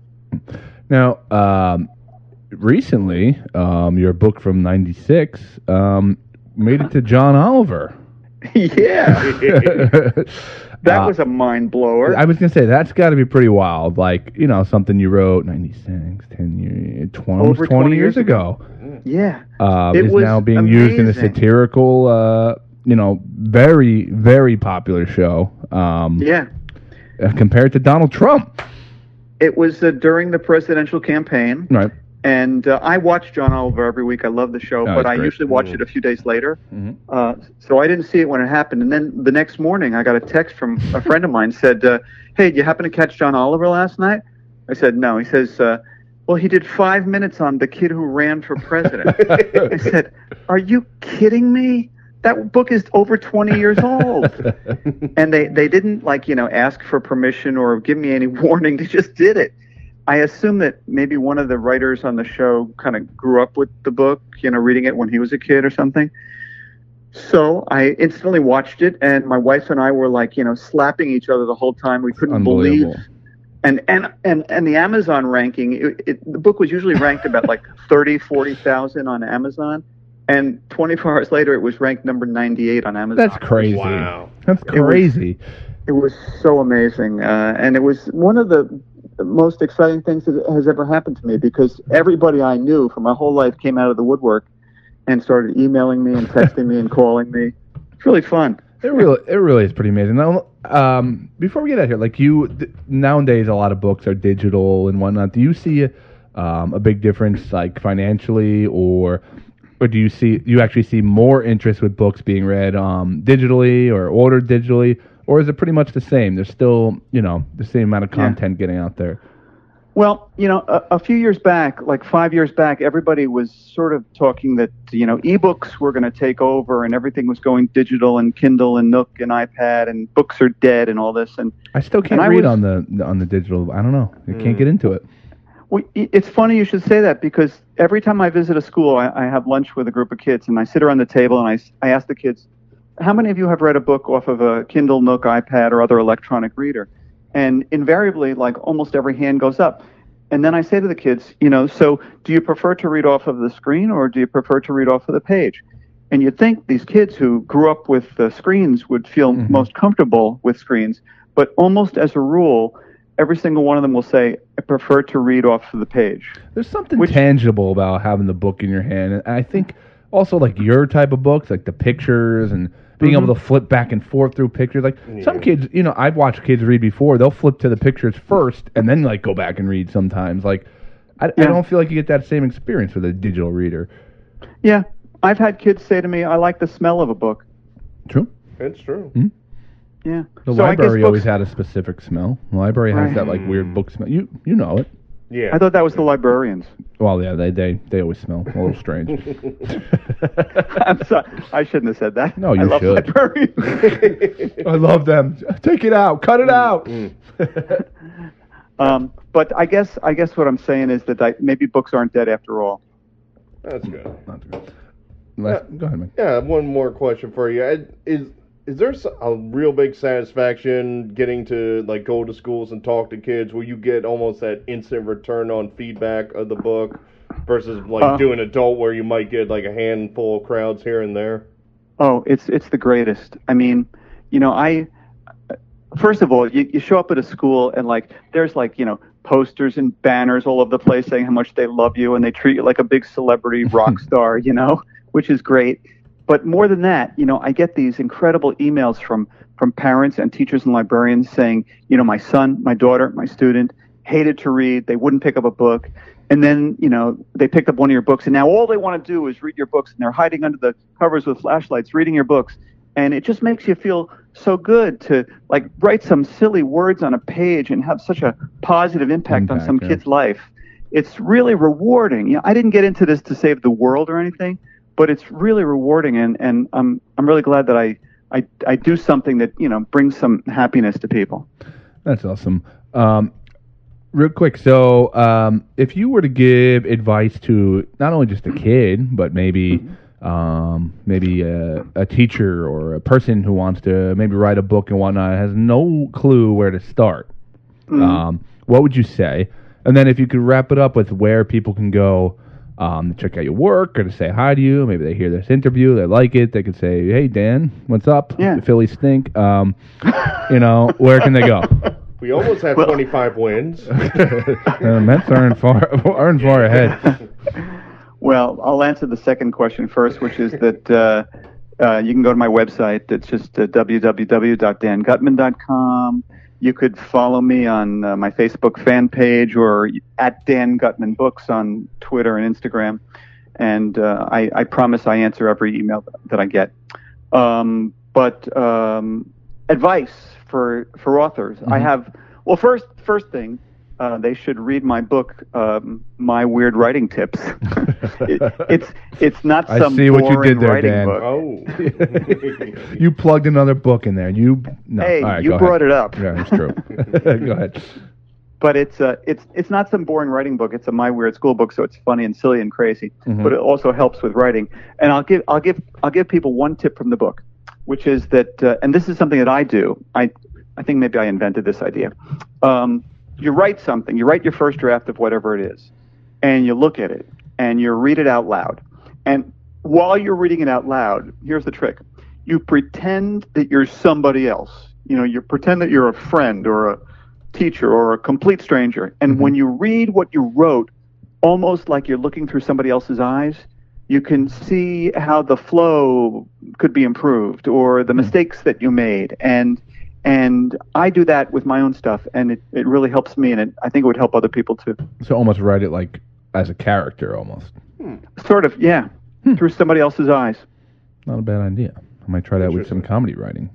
Now, recently, your book from '96 made it to John Oliver. Yeah. That was a mind blower. I was going to say, that's got to be pretty wild. Something you wrote 96, 10 years, 20 years ago. Yeah. Is now being amazing. used in a satirical, very, very popular show. Compared to Donald Trump. It was during the presidential campaign. Right. And I watch John Oliver every week. I love the show, but I usually watch it a few days later. Mm-hmm. So I didn't see it when it happened. And then the next morning, I got a text from a friend of mine said, hey, did you happen to catch John Oliver last night? I said, no. He says, well, he did 5 minutes on The Kid Who Ran for President. I said, are you kidding me? That book is over 20 years old. And they didn't ask for permission or give me any warning. They just did it. I assume that maybe one of the writers on the show kind of grew up with the book, reading it when he was a kid or something. So I instantly watched it, and my wife and I were slapping each other the whole time. We couldn't believe. And the Amazon ranking, the book was usually ranked about 40,000 on Amazon. And 24 hours later, it was ranked number 98 on Amazon. That's crazy. Wow. That's crazy. It was so amazing. And it was one of the most exciting things that has ever happened to me, because everybody I knew for my whole life came out of the woodwork and started emailing me and texting me and calling me. It's really fun. It really is pretty amazing. Now, before we get out here, nowadays a lot of books are digital and whatnot. Do you see a big difference, financially, or do you actually see more interest with books being read digitally or ordered digitally? Or is it pretty much the same? There's still, the same amount of content getting out there. Well, a few years back, 5 years back, everybody was sort of talking that, ebooks were going to take over and everything was going digital and Kindle and Nook and iPad and books are dead and all this. And I still can't read on the digital. I don't know. I can't get into it. Well, it's funny you should say that, because every time I visit a school, I have lunch with a group of kids and I sit around the table and I ask the kids, how many of you have read a book off of a Kindle, Nook, iPad, or other electronic reader? And invariably, almost every hand goes up. And then I say to the kids, so do you prefer to read off of the screen or do you prefer to read off of the page? And you'd think these kids who grew up with screens would feel most comfortable with screens. But almost as a rule, every single one of them will say, I prefer to read off of the page. There's something tangible about having the book in your hand. And I think also your type of books, the pictures and being able to flip back and forth through pictures. Some kids, I've watched kids read before. They'll flip to the pictures first and then go back and read sometimes. I don't feel like you get that same experience with a digital reader. Yeah. I've had kids say to me, I like the smell of a book. True. It's true. Mm-hmm. Yeah. The library always had a specific smell. The library has that weird book smell. You know it. Yeah. I thought that was the librarians. Well, yeah, they always smell a little strange. I'm sorry. I shouldn't have said that. No, you I love should. Librarians. I love them. Take it out. Cut it out. But I guess what I'm saying is that maybe books aren't dead after all. That's good. Go ahead, Mike. Yeah, one more question for you. Is there a real big satisfaction getting to go to schools and talk to kids where you get almost that instant return on feedback of the book versus doing adult where you might get a handful of crowds here and there? Oh, it's the greatest. I mean, first of all, you show up at a school and there's posters and banners all over the place saying how much they love you and they treat you like a big celebrity rock star, which is great. But more than that, I get these incredible emails from parents and teachers and librarians saying, my son, my daughter, my student hated to read. They wouldn't pick up a book. And then, they picked up one of your books, and now all they want to do is read your books, and they're hiding under the covers with flashlights, reading your books. And it just makes you feel so good to, like, write some silly words on a page and have such a positive impact on some kid's life. It's really rewarding. I didn't get into this to save the world or anything, but it's really rewarding, and I'm really glad that I do something that, brings some happiness to people. That's awesome. Real quick, so if you were to give advice to not only just a kid, but maybe a teacher or a person who wants to maybe write a book and whatnot, has no clue where to start, what would you say? And then if you could wrap it up with where people can go to check out your work or to say hi to you, maybe they hear this interview, they like it, they could say, "Hey Dan, what's up? Yeah. The Phillies stink." Where can they go? We almost have 25 wins. The Mets aren't far ahead. Well, I'll answer the second question first, which is that you can go to my website. It's just www.dangutman.com. You could follow me on my Facebook fan page or at Dan Gutman Books on Twitter and Instagram. And I promise I answer every email that I get. But advice for authors. I have, well, first thing, they should read my book, My Weird Writing Tips. It's not some I see what you did there, writing Dan. book. Oh. You plugged another book in there. Hey, all right, you brought it up. Yeah, it's true. Go ahead. But it's not some boring writing book. It's a My Weird School book, so it's funny and silly and crazy. But it also helps with writing. And I'll give people one tip from the book, which is that, and this is something that I do. I think maybe I invented this idea. You write something. You write your first draft of whatever it is, and you look at it, and you read it out loud. And while you're reading it out loud, here's the trick. You pretend that you're somebody else. You pretend that you're a friend or a teacher or a complete stranger. And when you read what you wrote, almost like you're looking through somebody else's eyes, you can see how the flow could be improved or the mistakes that you made. And I do that with my own stuff, and it really helps me, and I think it would help other people too. So almost write it like as a character, almost. Sort of, yeah, through somebody else's eyes. Not a bad idea. I might try that with some comedy writing.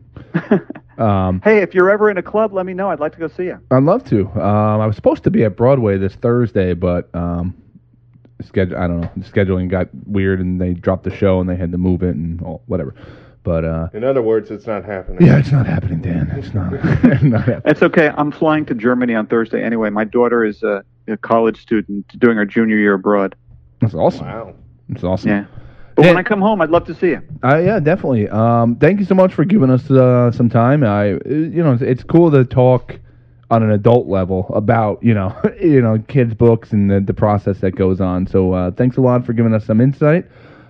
Hey, if you're ever in a club, let me know. I'd like to go see you. I'd love to. I was supposed to be at Broadway this Thursday, but I don't know. The scheduling got weird, and they dropped the show, and they had to move it, and whatever. But in other words, it's not happening. Yeah, it's not happening, Dan. It's not. Not happening. It's okay. I'm flying to Germany on Thursday anyway. My daughter is a college student doing her junior year abroad. That's awesome. Wow. That's awesome. Yeah. But when I come home, I'd love to see you. Yeah, definitely. Thank you so much for giving us some time. It's cool to talk on an adult level about kids' books and the process that goes on. So thanks a lot for giving us some insight.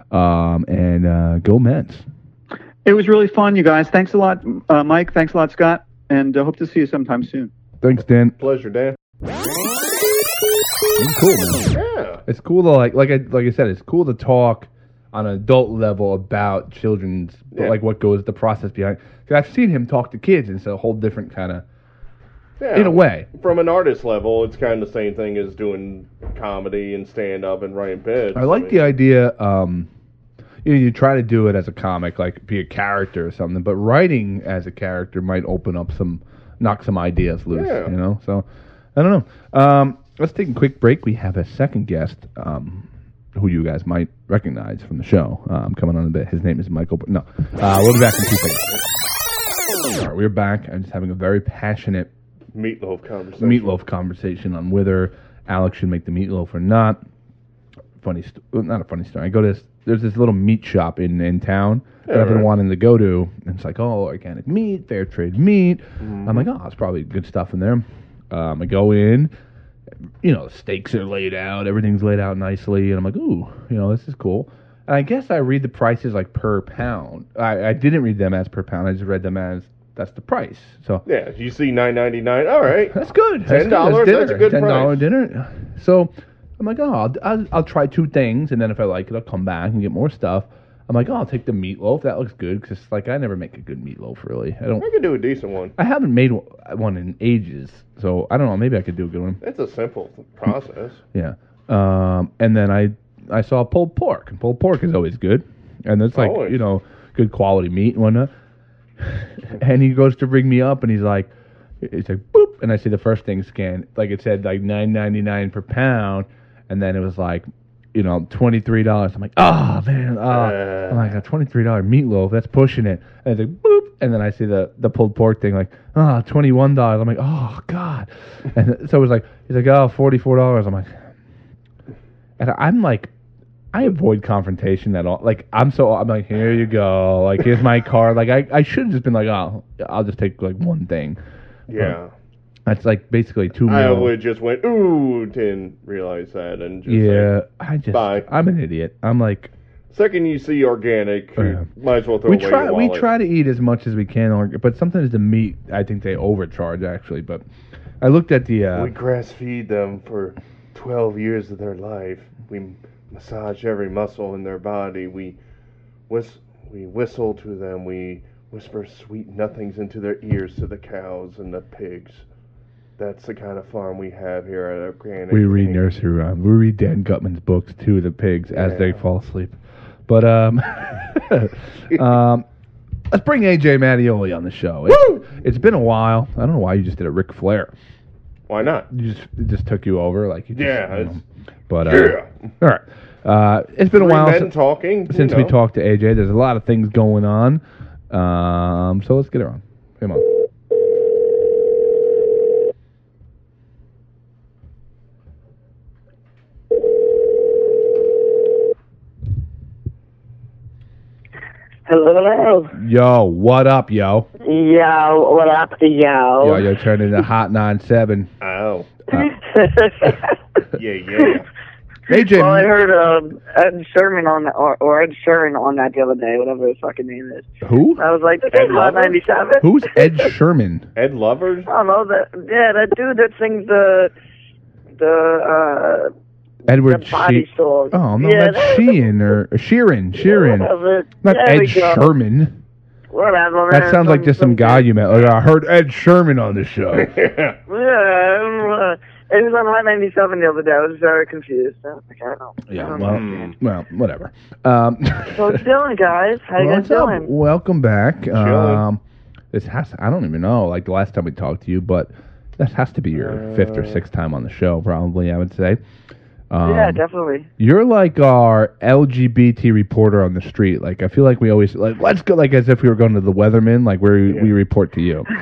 And go Mets. It was really fun, you guys. Thanks a lot, Mike. Thanks a lot, Scott. And hope to see you sometime soon. Thanks, Dan. Pleasure, Dan. It's cool, man. Yeah. It's cool to like I said, it's cool to talk on an adult level about children's, like what goes the process behind. Because I've seen him talk to kids, and it's a whole different kind of, in a way. From an artist level, it's kind of the same thing as doing comedy and stand-up and writing bits. I like the idea. You try to do it as a comic, like be a character or something, but writing as a character might open up knock some ideas loose. Yeah. So I don't know. Let's take a quick break. We have a second guest, who you guys might recognize from the show. Coming on in a bit. His name is Michael. No, we'll be back in 2 seconds. All right, we're back. I'm just having a very passionate meatloaf conversation on whether Alex should make the meatloaf or not. Not a funny story. There's this little meat shop in town that I've been wanting to go to, and it's like, organic meat, fair trade meat. I'm like, it's probably good stuff in there. I go in, steaks are laid out, everything's laid out nicely, and I'm like, ooh, this is cool. And I guess I read the prices like per pound. I didn't read them as per pound. I just read them as that's the price. So yeah, you see $9.99. All right, that's good. $10. That's a good price. $10 dinner. So I'm like, I'll try 2 things, and then if I like it, I'll come back and get more stuff. I'm like, oh, I'll take the meatloaf. That looks good because like I never make a good meatloaf really. I could do a decent one. I haven't made one in ages, so I don't know. Maybe I could do a good one. It's a simple process. Yeah. And then I saw pulled pork, and pulled pork is always good, and it's like Always. good quality meat and whatnot. And he goes to ring me up, and he's like boop, and I see the first thing scanned, like it said like $9.99 per pound, and then it was like $23. I'm like, oh man, I'm like a $23 meatloaf, that's pushing it. And it's like boop, and then I see the pulled pork thing, like $21. I'm like, oh god. And so it was like he's like, oh, $44. I'm like, and I'm like, I avoid confrontation at all. Like I'm like, here you go, like here's my card. Like I should have just been like, oh, I'll just take like one thing. Yeah. That's like basically 2 meals. I would just went, ooh, didn't realize that. And just bye. I'm an idiot. I'm like... Second you see organic, you might as well throw away your wallet. We try to eat as much as we can, but sometimes the meat, I think they overcharge, actually. But I looked at the... we grass-feed them for 12 years of their life. We massage every muscle in their body. We whistle to them. We whisper sweet nothings into their ears to the cows and the pigs. That's the kind of farm we have here at Organic. We read nursery rhymes. We read Dan Gutman's books to the pigs as they fall asleep. But let's bring AJ Mattioli on the show. It's been a while. I don't know why you just did a Ric Flair. Why not? It just took you over, like you just, yeah. But all right. It's been a while since we talked to AJ. There's a lot of things going on. So let's get her on. Come on. Hello. Yo, what up, yo? Yo, what up, yo? Yo, turn into Hot 97. Oh. Yeah. AJ. Well, I heard Ed Sherman on that, or Ed Sheeran on that the other day, whatever his fucking name is. Who? I was like, this is Hot 97. Who's Ed Sherman? Ed Lovers? I don't know that dude that sings the Edward Sheeran. Oh no, that's Sheeran or Sheeran. Not Ed Sherman. Whatever. That sounds like just some guy you met. Like, I heard Ed Sherman on the show. Yeah. It was on Hot 97 the other day. I was very confused. I don't know. Yeah, well, whatever. So what's doing, guys? How you guys doing? Welcome back. This I don't even know, like the last time we talked to you, but that has to be your fifth or sixth time on the show, probably, I would say. Yeah, definitely. You're like our LGBT reporter on the street. Like, I feel like we always, like, let's go, like, as if we were going to the Weatherman, like, where we report to you.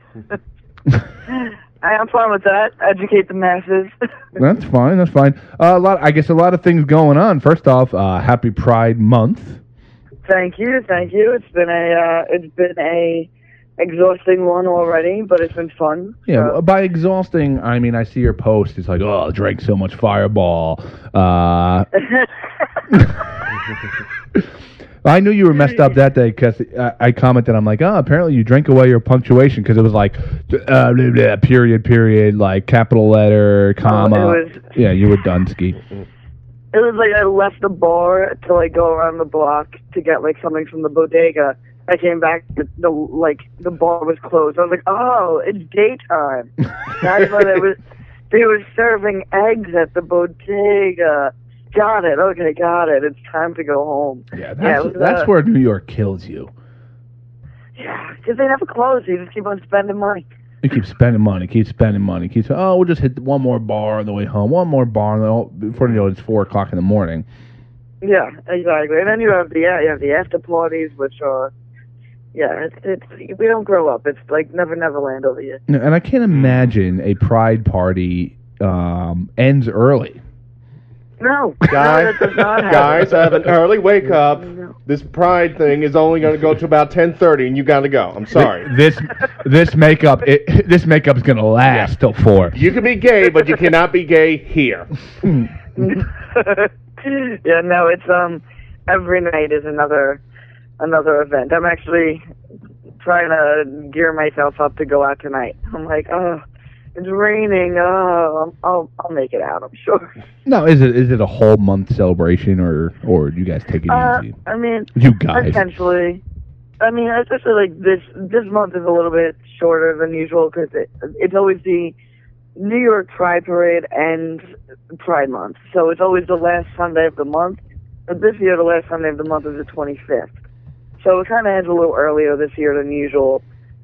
I'm fine with that. Educate the masses. That's fine. I guess a lot of things going on. First off, happy Pride Month. Thank you. It's been a exhausting one already, but it's been fun. Yeah, so. By exhausting, I mean I see your post. It's like, oh, I drank so much Fireball. I knew you were messed up that day because I commented. I'm like, oh, apparently you drank away your punctuation because it was like blah, blah, period, like capital letter, comma. Yeah, you were Dunsky. It was like I left the bar to like go around the block to get like something from the bodega. I came back, the bar was closed. I was like, oh, it's daytime. That's why they were serving eggs at the bodega. Got it. Okay, got it. It's time to go home. Yeah, that's where New York kills you. Yeah, because they never close. You just keep on spending money. You keep spending money. We'll just hit one more bar on the way home. One more bar before you know it's 4 o'clock in the morning. Yeah, exactly. And then you have the after parties, which are. Yeah, it's we don't grow up. It's like Neverland over here. And I can't imagine a Pride party ends early. No, guys, that does not happen. Guys, I have an early wake up. No. This Pride thing is only going to go to about 10:30, and you got to go. I'm sorry. This makeup is going to last till 4. You can be gay, but you cannot be gay here. Yeah, no, it's every night is another event. I'm actually trying to gear myself up to go out tonight. I'm like, oh, It's raining. I'll make it out, I'm sure. No, is it a whole month celebration, or do you guys take it easy? I mean, you guys. Essentially. I mean, especially like this month is a little bit shorter than usual because it's always the New York Pride Parade and Pride Month. So it's always the last Sunday of the month. But this year, the last Sunday of the month is the 25th. So it kind of ends a little earlier this year than usual.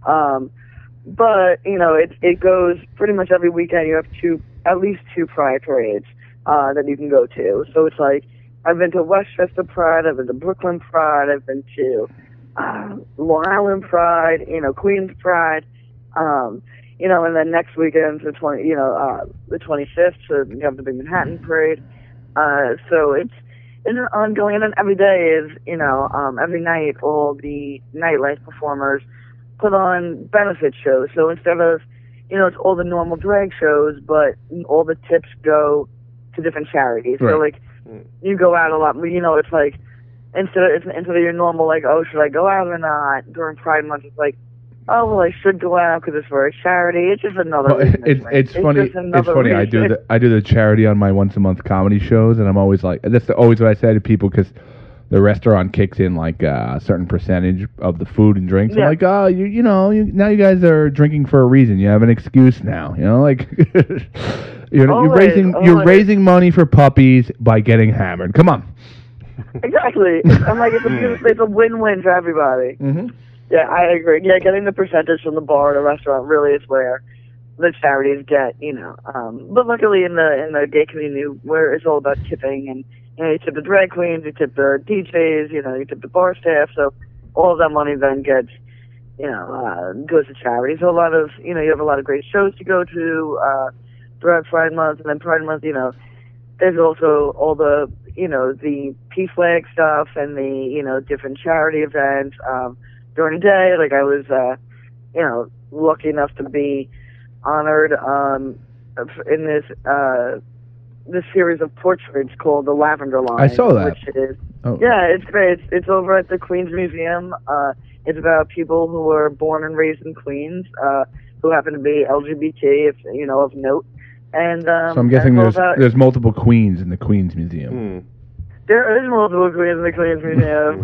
But, you know, it goes pretty much every weekend. You have at least two Pride Parades that you can go to. So it's like, I've been to Westchester Pride, I've been to Brooklyn Pride, I've been to Long Island Pride, you know, Queens Pride, you know, and then next weekend, the 25th, so you have the big Manhattan Parade. So it's an ongoing, and then every day is, you know, every night all the nightlife performers put on benefit shows. So instead of, you know, it's all the normal drag shows, but all the tips go to different charities. Right. So like, you go out a lot, you know, it's like, instead of your normal, like, oh, should I go out or not during Pride Month, it's like, oh, well, I should go out because it's for a charity. It's just another reason. It's funny. Just another It's funny. reason. I do the charity on my once a month comedy shows, and I'm always like, that's always what I say to people, because the restaurant kicks in like a certain percentage of the food and drinks. Yeah. I'm like, oh, now you guys are drinking for a reason. You have an excuse now. You know, like you're raising money for puppies by getting hammered. Come on. Exactly. I'm like, it's a win-win for everybody. Mm-hmm. Yeah, I agree. Yeah, getting the percentage from the bar or the restaurant really is where the charities get, you know. But luckily in the gay community, where it's all about tipping, and you know, you tip the drag queens, you tip the DJs, you know, you tip the bar staff, so all of that money then gets, you know, goes to charity. So a lot of, you know, you have a lot of great shows to go to throughout Pride Month, and then Pride Month, you know, there's also all the, you know, the Peace Flag stuff and the, you know, different charity events during the day. Like I was, you know, lucky enough to be honored in this series of portraits called The Lavender Line. I saw that. Which is, Oh. yeah, it's great. It's over at the Queens Museum. It's about people who were born and raised in Queens, who happen to be LGBT, if you know, of note. And So I'm guessing and it's all there's multiple queens in the Queens Museum. Hmm. There is multiple queens in the Queens Museum.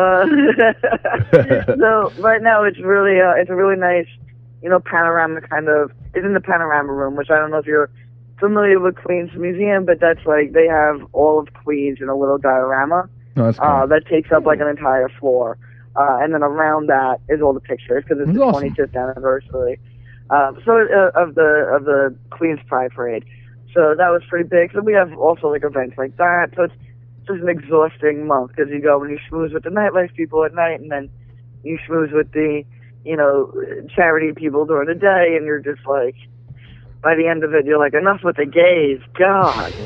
So right now it's really it's a really nice, you know, panorama kind of. It's in the panorama room, which I don't know if you're familiar with Queens Museum, but that's like they have all of Queens in a little diorama No, that's cool. that takes up like an entire floor, and then around that is all the pictures because it's That's the awesome. 25th anniversary. Of the Queens Pride Parade. So that was pretty big. So we have also like events like that. So it's just an exhausting month because you go and you schmooze with the nightlife people at night, and then you schmooze with the, you know, charity people during the day, and you're just like, by the end of it, you're like, enough with the gays, God.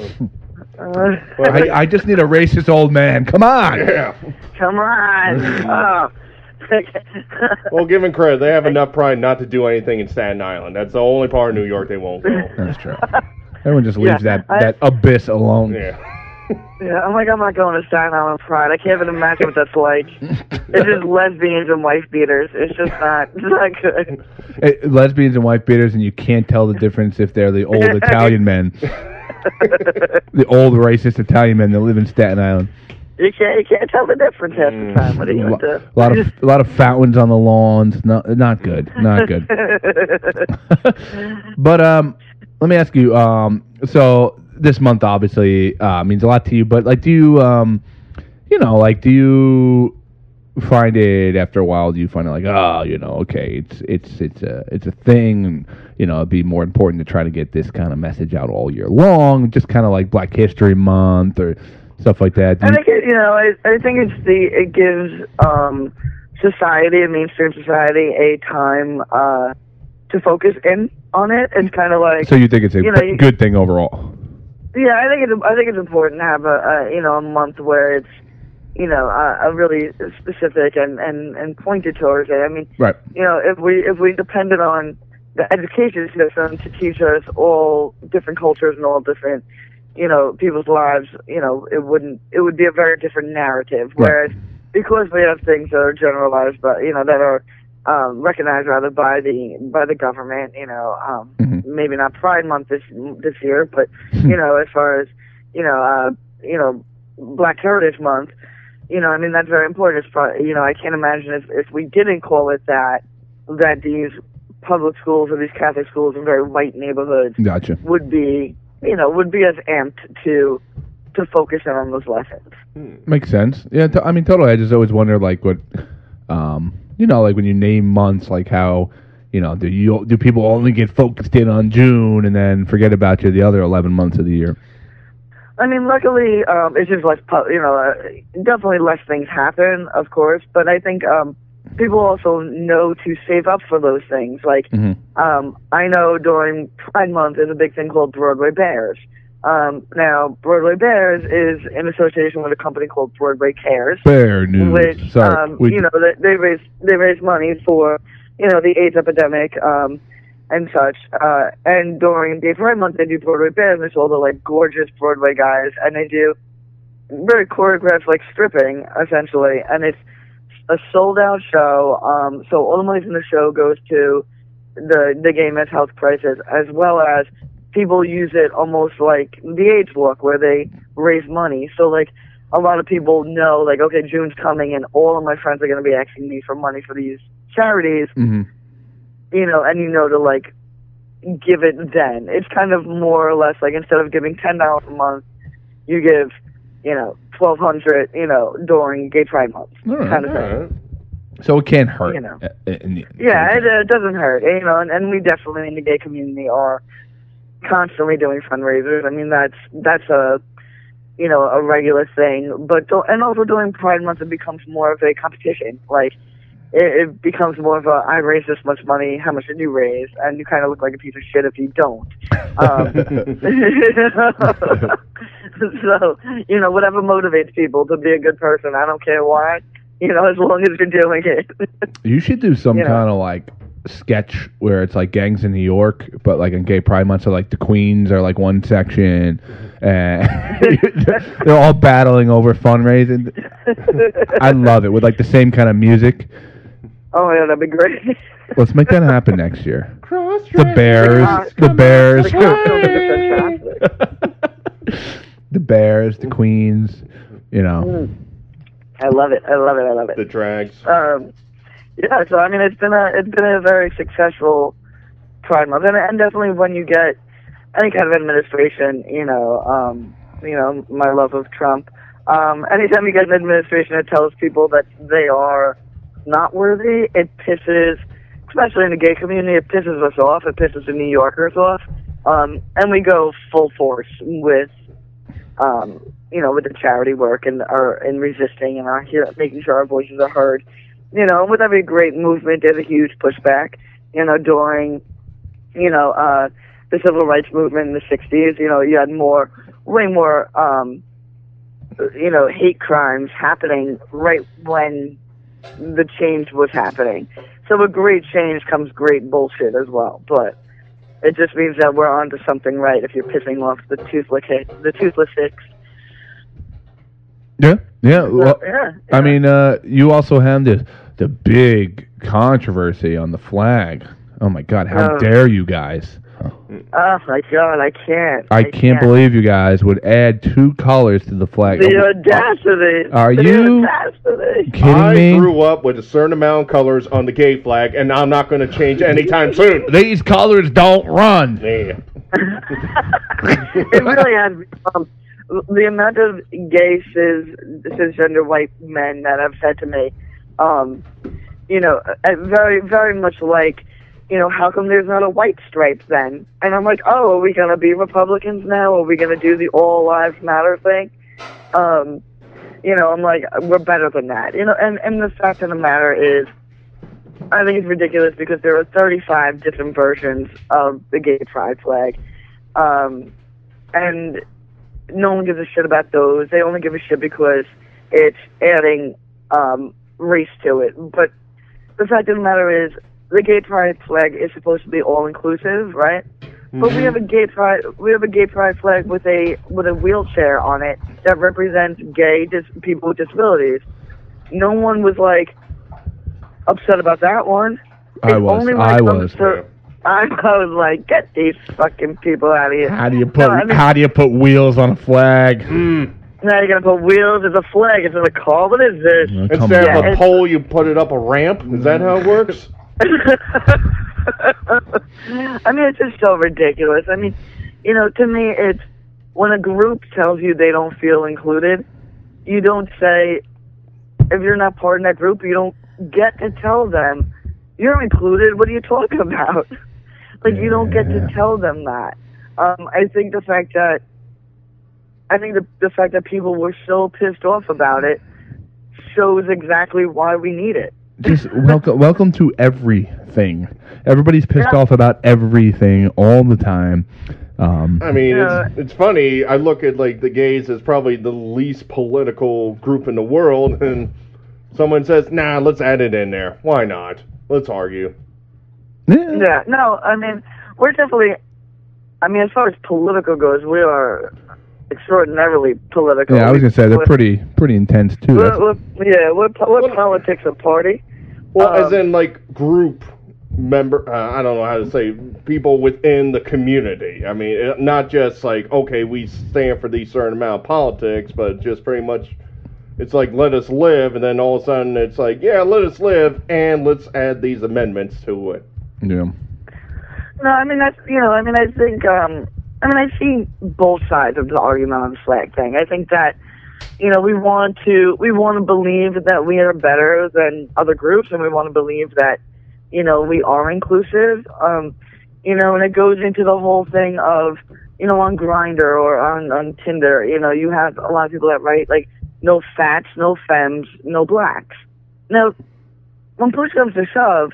I just need a racist old man. Come on. Yeah. Come on. Oh. Well, given credit, they have enough pride not to do anything in Staten Island. That's the only part of New York they won't go. That's true. Everyone just leaves Yeah, that abyss alone. Yeah. Yeah, I'm like, I'm not going to Staten Island Pride. I can't even imagine what that's like. It's just lesbians and wife beaters. It's just not good. Lesbians and wife beaters, and you can't tell the difference if they're the old Italian men, the old racist Italian men that live in Staten Island. You can't tell the difference half the time. What are you going to do? A lot of fountains on the lawns. Not good. Not good. But let me ask you. So this month obviously means a lot to you. But like, do you, you know, like, do you find it after a while? Do you find it like, oh, you know, okay, it's a thing, and you know, it'd be more important to try to get this kind of message out all year long, just kind of like Black History Month or stuff like that. I think I think it gives society, mainstream society, a time to focus in on it. It's kind of like. So you think it's a good thing overall? Yeah, I think it's important to have a month where it's, you know, a really specific and pointed towards it. I mean, right. You know, if we depended on the education system to teach us all different cultures and all different, you know, people's lives, you know, it would be a very different narrative. Whereas because we have things that are generalized, but you know, that are recognized rather by the government, you know, maybe not Pride Month this year, but as far as Black Heritage Month, I mean that's very important. It's probably, I can't imagine if we didn't call it that these public schools or these Catholic schools in very white neighborhoods would be as amped to focus in on those lessons. Makes sense. Yeah, I mean, totally. I just always wonder, like, what, like when you name months, like how, do people only get focused in on June and then forget about the other 11 months of the year? I mean, luckily, it's just less, definitely less things happen, of course, but I think people also know to save up for those things. Like, I know during Pride Month there's a big thing called Broadway Bears. Now, Broadway Bears is in association with a company called Broadway Cares. Bear News. Which, they raise money for, the AIDS epidemic, and such. And during Gay Pride Month, they do Broadway Bears, and it's all the, like, gorgeous Broadway guys, and they do very choreographed, like, stripping, essentially, and it's a sold-out show. So all the money from the show goes to the gay men's health crisis, as well as people use it almost like the AIDS walk, where they raise money. So, like, a lot of people know, like, okay, June's coming, and all of my friends are going to be asking me for money for these charities, and to, like, give it then. It's kind of more or less like, instead of giving $10 a month, you give, $1,200, during Gay Pride Month, kind of thing. So it can't hurt. It doesn't hurt, and we definitely in the gay community are constantly doing fundraisers. I mean, that's a a regular thing, and also during Pride Month it becomes more of a competition. Like, it becomes more of a, I raised this much money, how much did you raise? And you kind of look like a piece of shit if you don't. So, whatever motivates people to be a good person, I don't care why, as long as you're doing it. You should do some kind of, like, sketch where it's like gangs in New York, but like in Gay Pride Month, so like the Queens are like one section, and they're all battling over fundraising. I love it with like the same kind of music. Oh yeah, that'd be great. Let's make that happen next year. The Bears, the Bears, the Queens. I love it. The Drags. Yeah, so I mean, it's been a very successful Pride Month, and definitely when you get any kind of administration, my love of Trump. Anytime you get an administration that tells people that they are not worthy, it pisses, especially in the gay community, it pisses us off. It pisses the New Yorkers off, and we go full force with, with the charity work and resisting and making sure our voices are heard. With every great movement, there's a huge pushback. During, the civil rights movement in the 60s, you had way more, hate crimes happening right when the change was happening. So with great change comes great bullshit as well. But it just means that we're onto something right if you're pissing off the toothless hicks. Yeah. Well, I mean, you also have the big controversy on the flag. Oh my God! How dare you guys? Oh my God! I can't. I can't believe you guys would add 2 colors to the flag. The audacity! Are you kidding me? I grew up with a certain amount of colors on the gay flag, and I'm not going to change anytime soon. These colors don't run. Yeah. It really has become. The amount of gay cisgender white men that have said to me, very, very much like, how come there's not a white stripe then? And I'm like, oh, are we going to be Republicans now? Are we going to do the all lives matter thing? I'm like, we're better than that. And the fact of the matter is, I think it's ridiculous because there are 35 different versions of the gay pride flag. And no one gives a shit about those. They only give a shit because it's adding race to it. But the fact of the matter is, the gay pride flag is supposed to be all inclusive, right? Mm-hmm. But we have a gay pride flag with a wheelchair on it that represents people with disabilities. No one was like upset about that one. I was. I was like, get these fucking people out of here. How do you put No, I mean- How do you put wheels on a flag? Now you're gonna put wheels as a flag. It's in a car. What is this? Oh, come Instead on. of a pole, you put it up a ramp. Is that how it works? I mean, it's just so ridiculous. I mean, you know, to me, it's when a group tells you they don't feel included, you don't say, if you're not part of that group, you don't get to tell them, you're included, what are you talking about? Like, you don't get to tell them that. I think the fact that people were so pissed off about it shows exactly why we need it. Just welcome to everything. Everybody's pissed Yeah. off about everything all the time. I mean, Yeah. it's funny. I look at like the gays as probably the least political group in the world, and someone says, "Nah, let's add it in there. Why not? Let's argue." Yeah, no, I mean, we're definitely, I mean, as far as political goes, we are extraordinarily political. Yeah, I was gonna say they're We're- pretty intense too. we're politics a party. Well, as in like group member. I don't know how to say people within the community. I mean, not just like okay, we stand for these certain amount of politics, but just pretty much. It's like let us live, and then all of a sudden it's like yeah, let us live, and let's add these amendments to it. Yeah. No, I mean, that's, you know, I mean, I think, I see both sides of the argument on the flag thing. I think that, you know, we want to believe that we are better than other groups, and we want to believe that, you know, we are inclusive. You know, and it goes into the whole thing of, you know, on Grindr or on Tinder, you know, you have a lot of people that write, like, no fats, no femmes, no blacks. Now, when push comes to shove,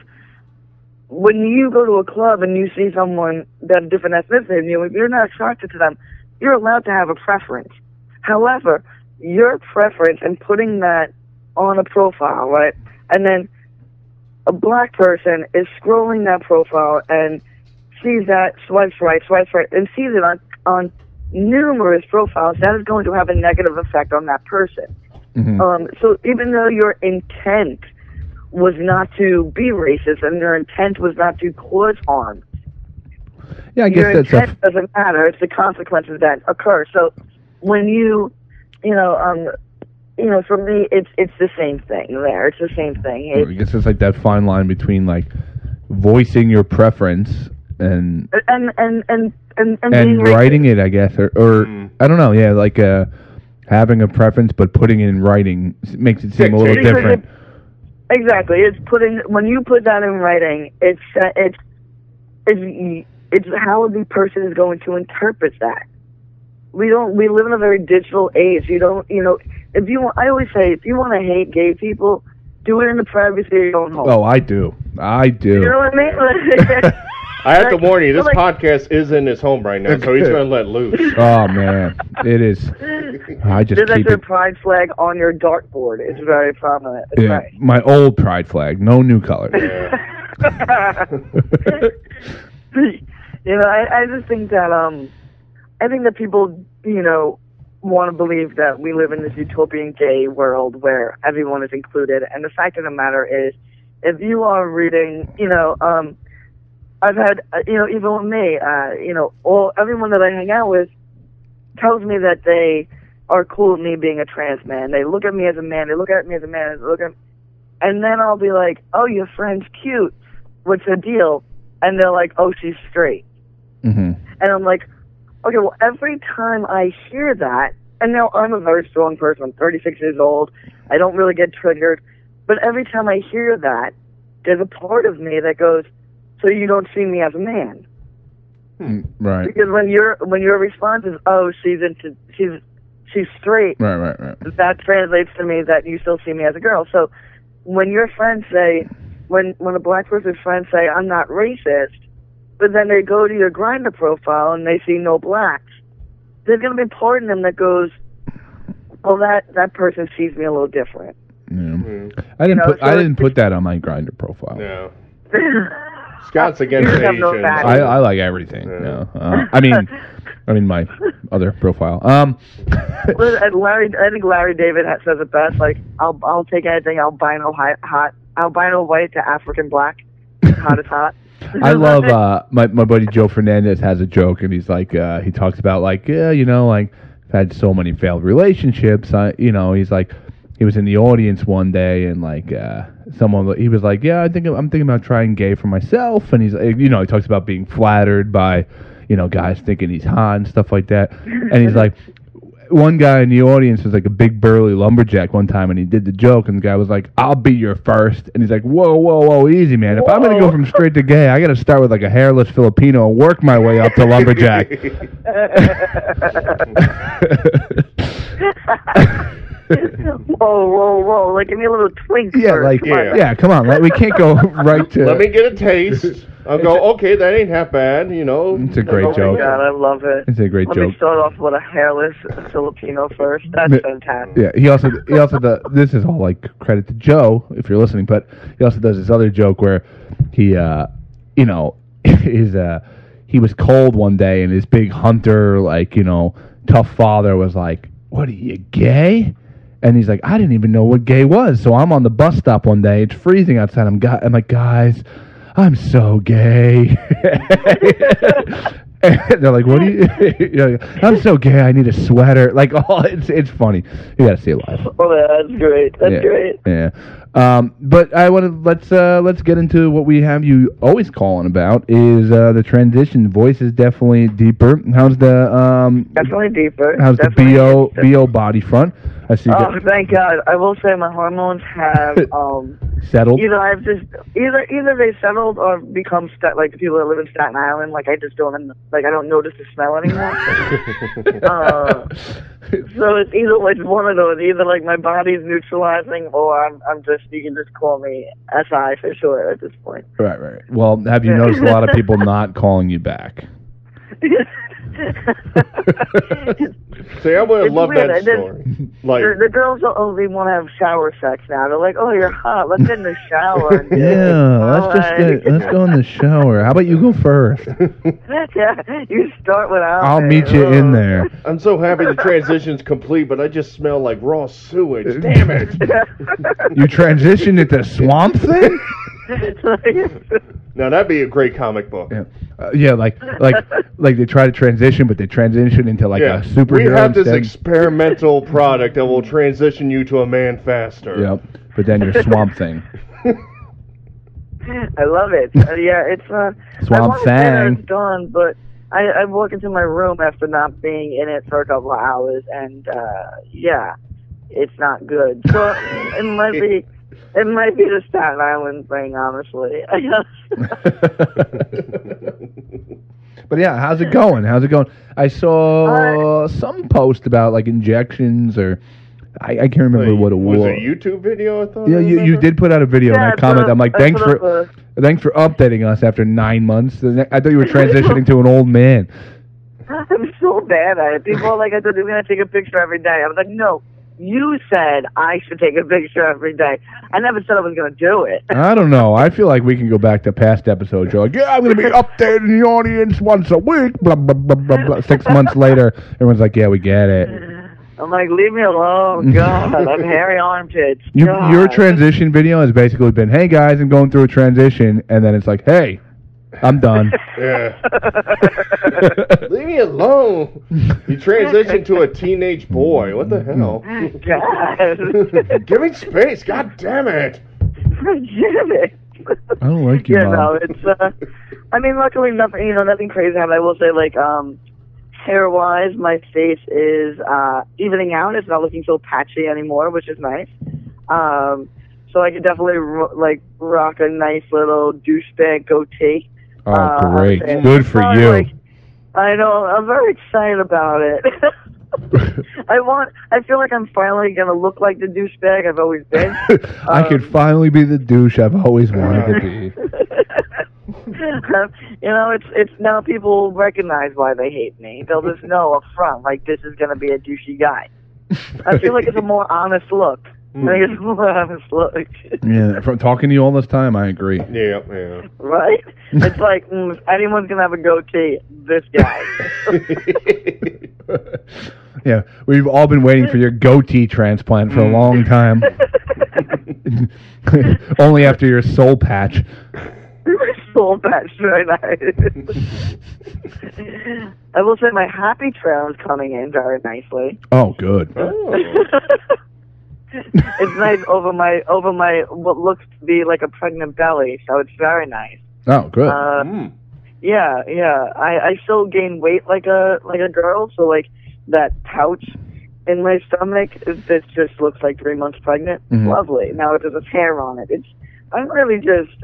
when you go to a club and you see someone that's different ethnicity than you, if you're not attracted to them, you're allowed to have a preference. However, your preference and putting that on a profile, right, and then a black person is scrolling that profile and sees that, swipes right, and sees it on numerous profiles, that is going to have a negative effect on that person. Mm-hmm. So even though your intent was not to be racist and your intent was not to cause harm, Yeah, I your guess that's intent doesn't matter. It's the consequences that occur. So when you know, for me, it's the same thing there. It's the same thing. I guess it's like that fine line between like voicing your preference and And being writing it, I guess, or I don't know. Yeah, like having a preference but putting it in writing makes it seem a little Because different. Exactly. It's when you put that in writing, it's how the person is going to interpret that. We live in a very digital age. You don't, you know, I always say, if you want to hate gay people, do it in the privacy of your own home. Oh, I do. You know what I mean? I have to warn you, this like- podcast is in his home right now, so he's going to let loose. Oh man, it is. I just There's keep actually a it. pride flag on your dartboard. It's very prominent. It's Yeah, nice. my old pride flag, no new colors. You know, I just think that I think that people, you know, want to believe that we live in this utopian gay world where everyone is included. And the fact of the matter is, if you are reading, you know, I've had, you know, even with me, you know, everyone that I hang out with tells me that they are cool with me being a trans man. They look at me as a man. They look at me as a man. And then I'll be like, oh, your friend's cute. What's the deal? And they're like, oh, she's straight. Mm-hmm. And I'm like, okay, well, every time I hear that, and now I'm a very strong person. I'm 36 years old. I don't really get triggered. But every time I hear that, there's a part of me that goes, so you don't see me as a man. Right. Because when your response is, oh, she's straight, Right. that translates to me that you still see me as a girl. So when your friends say, when a black person's friends say, I'm not racist, but then they go to your Grindr profile and they see no blacks, there's going to be part in them that goes, well, that person sees me a little different. Yeah. I didn't put that on my Grindr profile. No. Scott's against You have no Asians. facts. I like everything. Yeah. Yeah. I mean my other profile. Well, I think Larry David says it best. Like, I'll take anything albino white to African black. Hot is hot. I love my buddy Joe Fernandez has a joke, and he's like he talks about like like I've had so many failed relationships. He's like he was in the audience one day, and like he was like, I'm thinking about trying gay for myself, and he's he talks about being flattered by guys thinking he's hot and stuff like that, and he's like. One guy in the audience was like a big burly lumberjack one time, and he did the joke, and the guy was like, "I'll be your first," and he's like, "Whoa, easy, man. If I'm gonna go from straight to gay, I gotta start with like a hairless Filipino and work my way up to lumberjack." Whoa! Like, give me a little twink. Yeah, first. Come on, we can't go right to. Let me get a taste. I'll go. Okay, that ain't half bad. It's a great joke. Oh my God, I love it. It's a great Let joke. me start off with a hairless Filipino first. That's fantastic. Yeah, he also this is all like credit to Joe if you're listening, but he also does this other joke where he he was cold one day, and his big hunter tough father was like, "What are you, gay?" And he's like, "I didn't even know what gay was." So I'm on the bus stop one day. It's freezing outside. I'm like, "Guys, I'm so gay." And they're like, "What do you?" I'm so gay. I need a sweater. Like, it's funny. You gotta see it live. Oh, that's great. That's great. Yeah. But I want to let's get into what we have you always calling about is the transition. Voice is definitely deeper. How's the definitely deeper. How's definitely the BO body front? I see. Oh, thank God! I will say my hormones have settled. Either they settled or become like the people that live in Staten Island. Like I just don't I don't notice the smell anymore. So it's either like one of those. Either like my body's neutralizing, or I'm just, you can just call me SI for sure at this point. Right. Well, have you noticed a lot of people not calling you back? See, I would have loved that story. Like the girls only want to have shower sex now. They're like, "Oh, you're hot. Let's get in the shower." Let's go in the shower. How about you go first? Yeah, you start without. I'll meet you in there. I'm so happy the transition's complete, but I just smell like raw sewage. Damn it! You transitioned into Swamp Thing? Now that'd be a great comic book. Yeah, like they try to transition, but they transition into like a superhero. We have this experimental product that will transition you to a man faster. Yep, but then you're Swamp Thing. I love it. It's Swamp Thing. It's done, but I walk into my room after not being in it for a couple of hours, and it's not good. So it might be. It might be the Staten Island thing, honestly. But yeah, how's it going? I saw some post about like injections, or I can't remember what it was. Was it a YouTube video? I thought. Yeah, you did put out a video, and I commented. I'm like, thanks for updating us after 9 months. I thought you were transitioning to an old man. I'm so bad at it. People are like, I thought you were gonna take a picture every day. I was like, no. You said I should take a picture every day. I never said I was going to do it. I don't know. I feel like we can go back to past episodes. You're like, I'm going to be updating the audience once a week. Blah, blah, blah, blah, blah. 6 months later, everyone's like, yeah, we get it. I'm like, leave me alone. God, I'm hairy armpits. Your transition video has basically been, hey, guys, I'm going through a transition. And then it's like, hey, I'm done. Yeah. Leave me alone. You transitioned to a teenage boy. What the hell? God. Give me space. God damn it. I don't like you, Mom. No, it's, I mean, luckily nothing crazy happened. I will say, like, hair-wise, my face is evening out. It's not looking so patchy anymore, which is nice. So I could definitely, rock a nice little douchebag goatee. Oh, great. Good for you. I know. I'm very excited about it. I feel like I'm finally going to look like the douchebag I've always been. I could finally be the douche I've always wanted to be. It's now people recognize why they hate me. They'll just know up front, like, this is going to be a douchey guy. I feel like it's a more honest look. I think it's more honest look. Yeah, from talking to you all this time, I agree. Yeah. Right? It's like, if anyone's going to have a goatee, this guy. Yeah, we've all been waiting for your goatee transplant for a long time. Only after your soul patch. soul patch very nice. I will say my happy trail is coming in very nicely. Oh, good. Oh. It's nice over my what looks to be like a pregnant belly, so it's very nice. Oh, good. Yeah. I still gain weight like a girl, so like that pouch in my stomach, this just looks like 3 months pregnant. Lovely. Now there's hair on it. I'm really just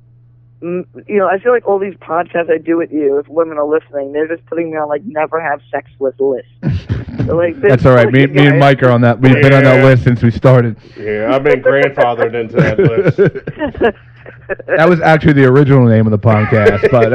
I feel like all these podcasts I do with you, if women are listening, they're just putting me on like never have sex with lists. Like, that's all right. Me and Mike are on that. We've been on that list since we started. Yeah, I've been grandfathered into that list. That was actually the original name of the podcast, but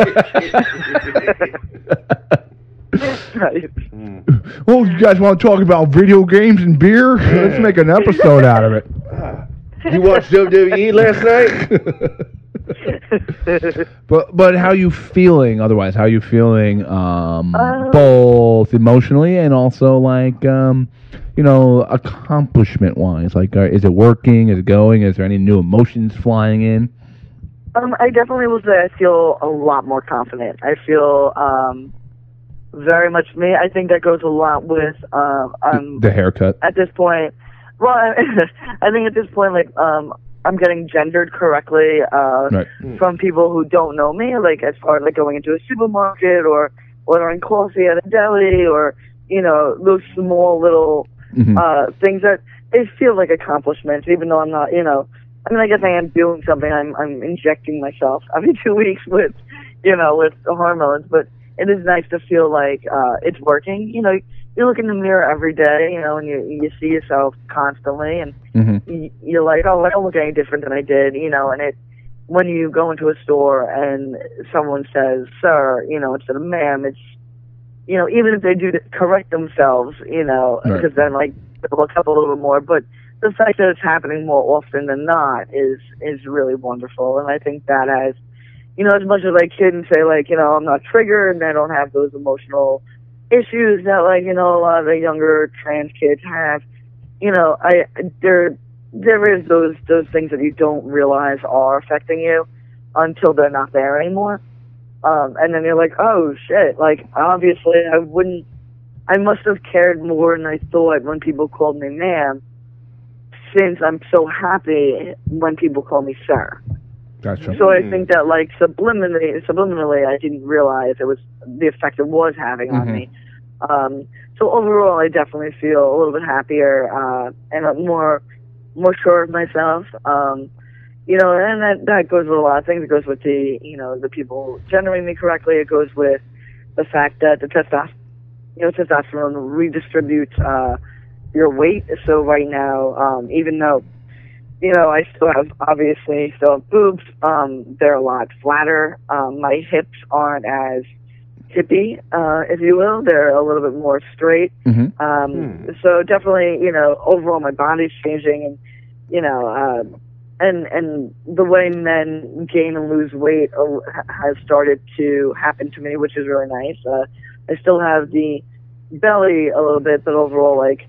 right. Oh, you guys want to talk about video games and beer? Let's make an episode out of it. You watched WWE last night? But how you feeling otherwise? How you feeling both emotionally and also like accomplishment wise? Like, is it working? Is it going? Is there any new emotions flying in? I definitely will say I feel a lot more confident. I feel very much me. I think that goes a lot with the haircut. At this point, well, I think at this point, like, I'm getting gendered correctly right. from people who don't know me, like as far as like going into a supermarket or ordering coffee at a deli or, those small little things that they feel like accomplishments, even though I'm not, I guess I am doing something. I'm injecting myself every 2 weeks with hormones, but it is nice to feel like it's working. You look in the mirror every day, and you see yourself constantly, and you're like, oh, I don't look any different than I did, and when you go into a store and someone says, sir, instead of ma'am, it's, even if they do correct themselves, because then, like, they'll look up a little bit more, but the fact that it's happening more often than not is really wonderful, and I think that as, as much as I can say, like, I'm not triggered and I don't have those emotional issues that, like, a lot of the younger trans kids have, there is those things that you don't realize are affecting you until they're not there anymore. And then you're like, oh shit, like, obviously I must have cared more than I thought when people called me ma'am, since I'm so happy when people call me sir. Gotcha. So I think that, like, subliminally, I didn't realize it was the effect it was having on me. So overall, I definitely feel a little bit happier and more sure of myself. And that goes with a lot of things. It goes with the people gendering me correctly. It goes with the fact that the testosterone redistributes your weight. So right now, even though I still have boobs. They're a lot flatter. My hips aren't as hippie, if you will. They're a little bit more straight. So definitely, overall my body's changing, and the way men gain and lose weight has started to happen to me, which is really nice. I still have the belly a little bit, but overall, like,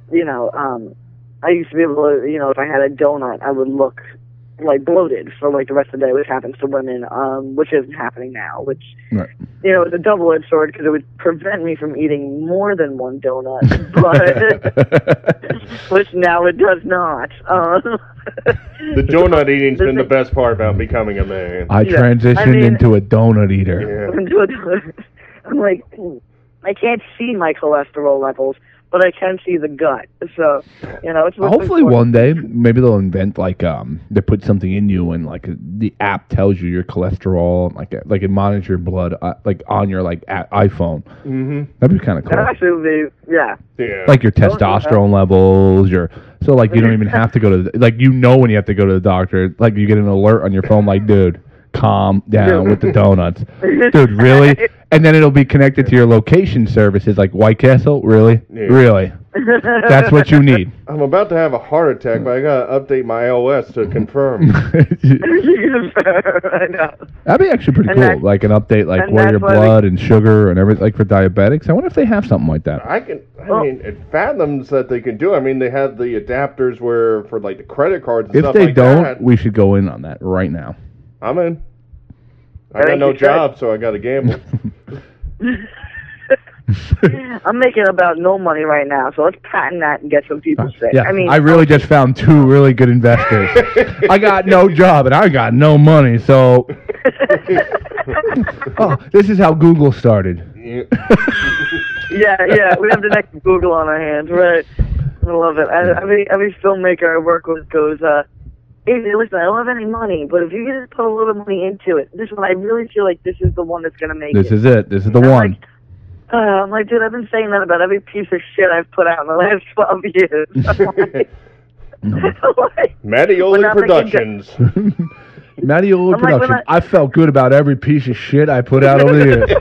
I used to be able to, if I had a donut, I would look like bloated for like the rest of the day, which happens to women, which isn't happening now, which, right. It's a double-edged sword because it would prevent me from eating more than one donut, but which now it does not. The donut eating's been the best part about becoming a man. I transitioned into a donut eater. Yeah. Into a donut. I'm like, I can't see my cholesterol levels, but I can see the gut. So, it's hopefully one day maybe they'll invent like they put something in you and like the app tells you your cholesterol, like it monitors your blood like on your like iPhone. That'd be kind of cool. That actually would be, yeah. Like your testosterone levels, so like you don't even have to go to when you have to go to the doctor, like you get an alert on your phone like, dude, calm down with the donuts. Dude, really? And then it'll be connected to your location services like White Castle? Really? Yeah. Really? That's what you need. I'm about to have a heart attack, but I gotta update my iOS to confirm. I know. That'd be actually pretty cool. Like an update, like where your blood and sugar and everything, like for diabetics. I wonder if they have something like that. I mean, it fathoms that they can do. I mean, they have the adapters where for like the credit cards and if stuff they like don't, that. We should go in on that right now. I'm in. I got no job, so I got to gamble. I'm making about no money right now, so let's patent that and get some people sick. Yeah, I really just found 2 really good investors. I got no job and I got no money, so. Oh, this is how Google started. Yeah, we have the next Google on our hands, right? I love it. Every filmmaker I work with goes, hey, listen, I don't have any money, but if you can just put a little money into it, this one, I really feel like this is the one that's going to make it. This is it. This is the one. I'm like, dude, I've been saying that about every piece of shit I've put out in the last 12 years. Mattioli Productions. Mattioli Productions. I felt good about every piece of shit I put out over the years.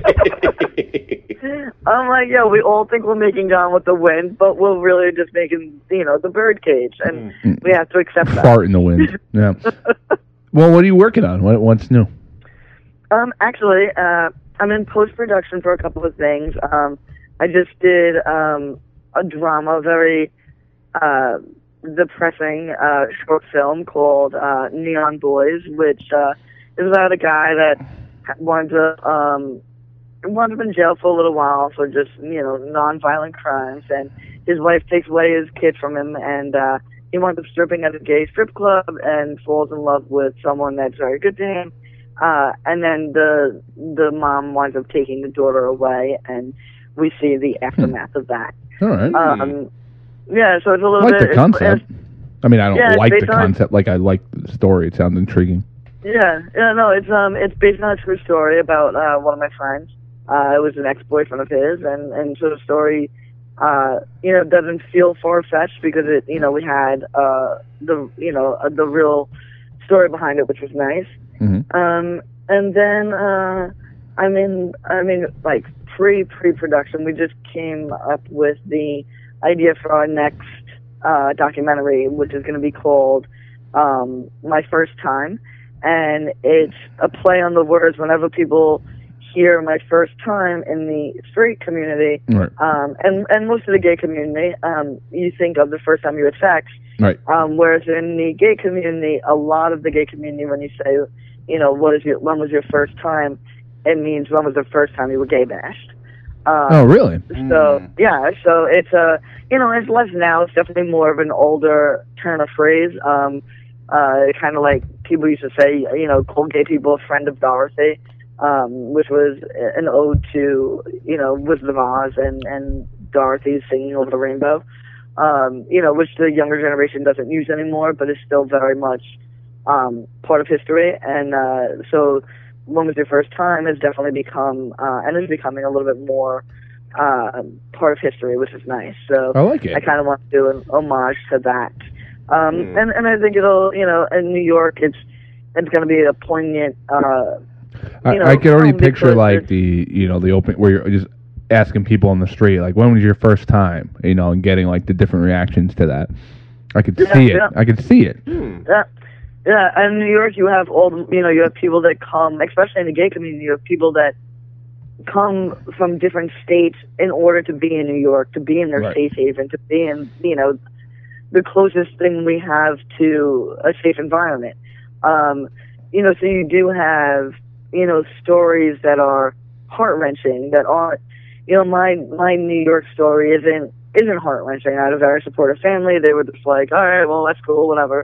I'm like, yeah, we all think we're making Gone with the Wind, but we're really just making, the Birdcage, and we have to accept that. Fart in the wind. Yeah. Well, what are you working on? What's new? Actually, I'm in post-production for a couple of things. I just did a drama, very depressing short film called Neon Boys, which is about a guy that wound up in jail for a little while for just, non-violent crimes, and his wife takes away his kid from him, and he winds up stripping at a gay strip club and falls in love with someone that's very good to him. And then the mom winds up taking the daughter away, and we see the aftermath of that. All right. Yeah, so it's a little I bit... like the concept. I mean, I don't like the concept. I like the story. It sounds intriguing. Yeah, no, it's based on a true story about one of my friends. It was an ex-boyfriend of his, and so the story, doesn't feel far-fetched because it, we had the real story behind it, which was nice. Mm-hmm. And then like pre-production, we just came up with the idea for our next documentary, which is going to be called My First Time, and it's a play on the words. Whenever people hear my first time in the straight community, right. and most of the gay community, you think of the first time you had sex. Right. Whereas in the gay community, a lot of the gay community, when you say, when was your first time, it means when was the first time you were gay bashed. Oh, really? So, yeah, so it's it's less now. It's definitely more of an older turn of phrase. Kind of like people used to say, call gay people a friend of Dorothy, which was an ode to, Wizard of Oz and Dorothy singing over the rainbow. Which the younger generation doesn't use anymore, but is still very much part of history. And so When Was Your First Time has definitely become, and is becoming a little bit more part of history, which is nice. So I like it. I kind of want to do an homage to that. And I think it'll, in New York, it's going to be a poignant, I can already picture like the open where you're just asking people on the street, like, when was your first time, and getting like the different reactions to that. I could see it. Yeah. I could see it. Yeah. Yeah, and in New York, you have you have people that come, especially in the gay community, you have people that come from different states in order to be in New York, to be in their safe haven, to be in, the closest thing we have to a safe environment. So you do have, stories that are heart-wrenching, that aren't, my New York story isn't heart-wrenching. I had a very supportive family. They were just like, all right, well, that's cool, whatever.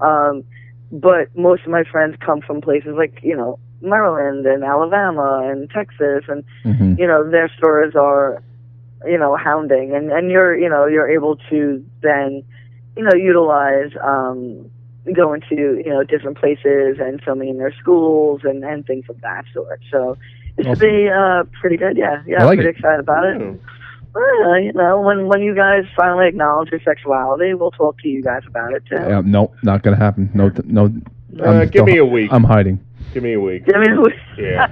But most of my friends come from places like, Maryland and Alabama and Texas, and, their stories are, hounding. And you're able to then, utilize, going to, different places and filming in their schools and things of that sort. So it should be pretty good. Yeah, I'm pretty excited about it. When you guys finally acknowledge your sexuality, we'll talk to you guys about it too. No, not gonna happen. No. Give me a week. I'm hiding. Give me a week. Yeah.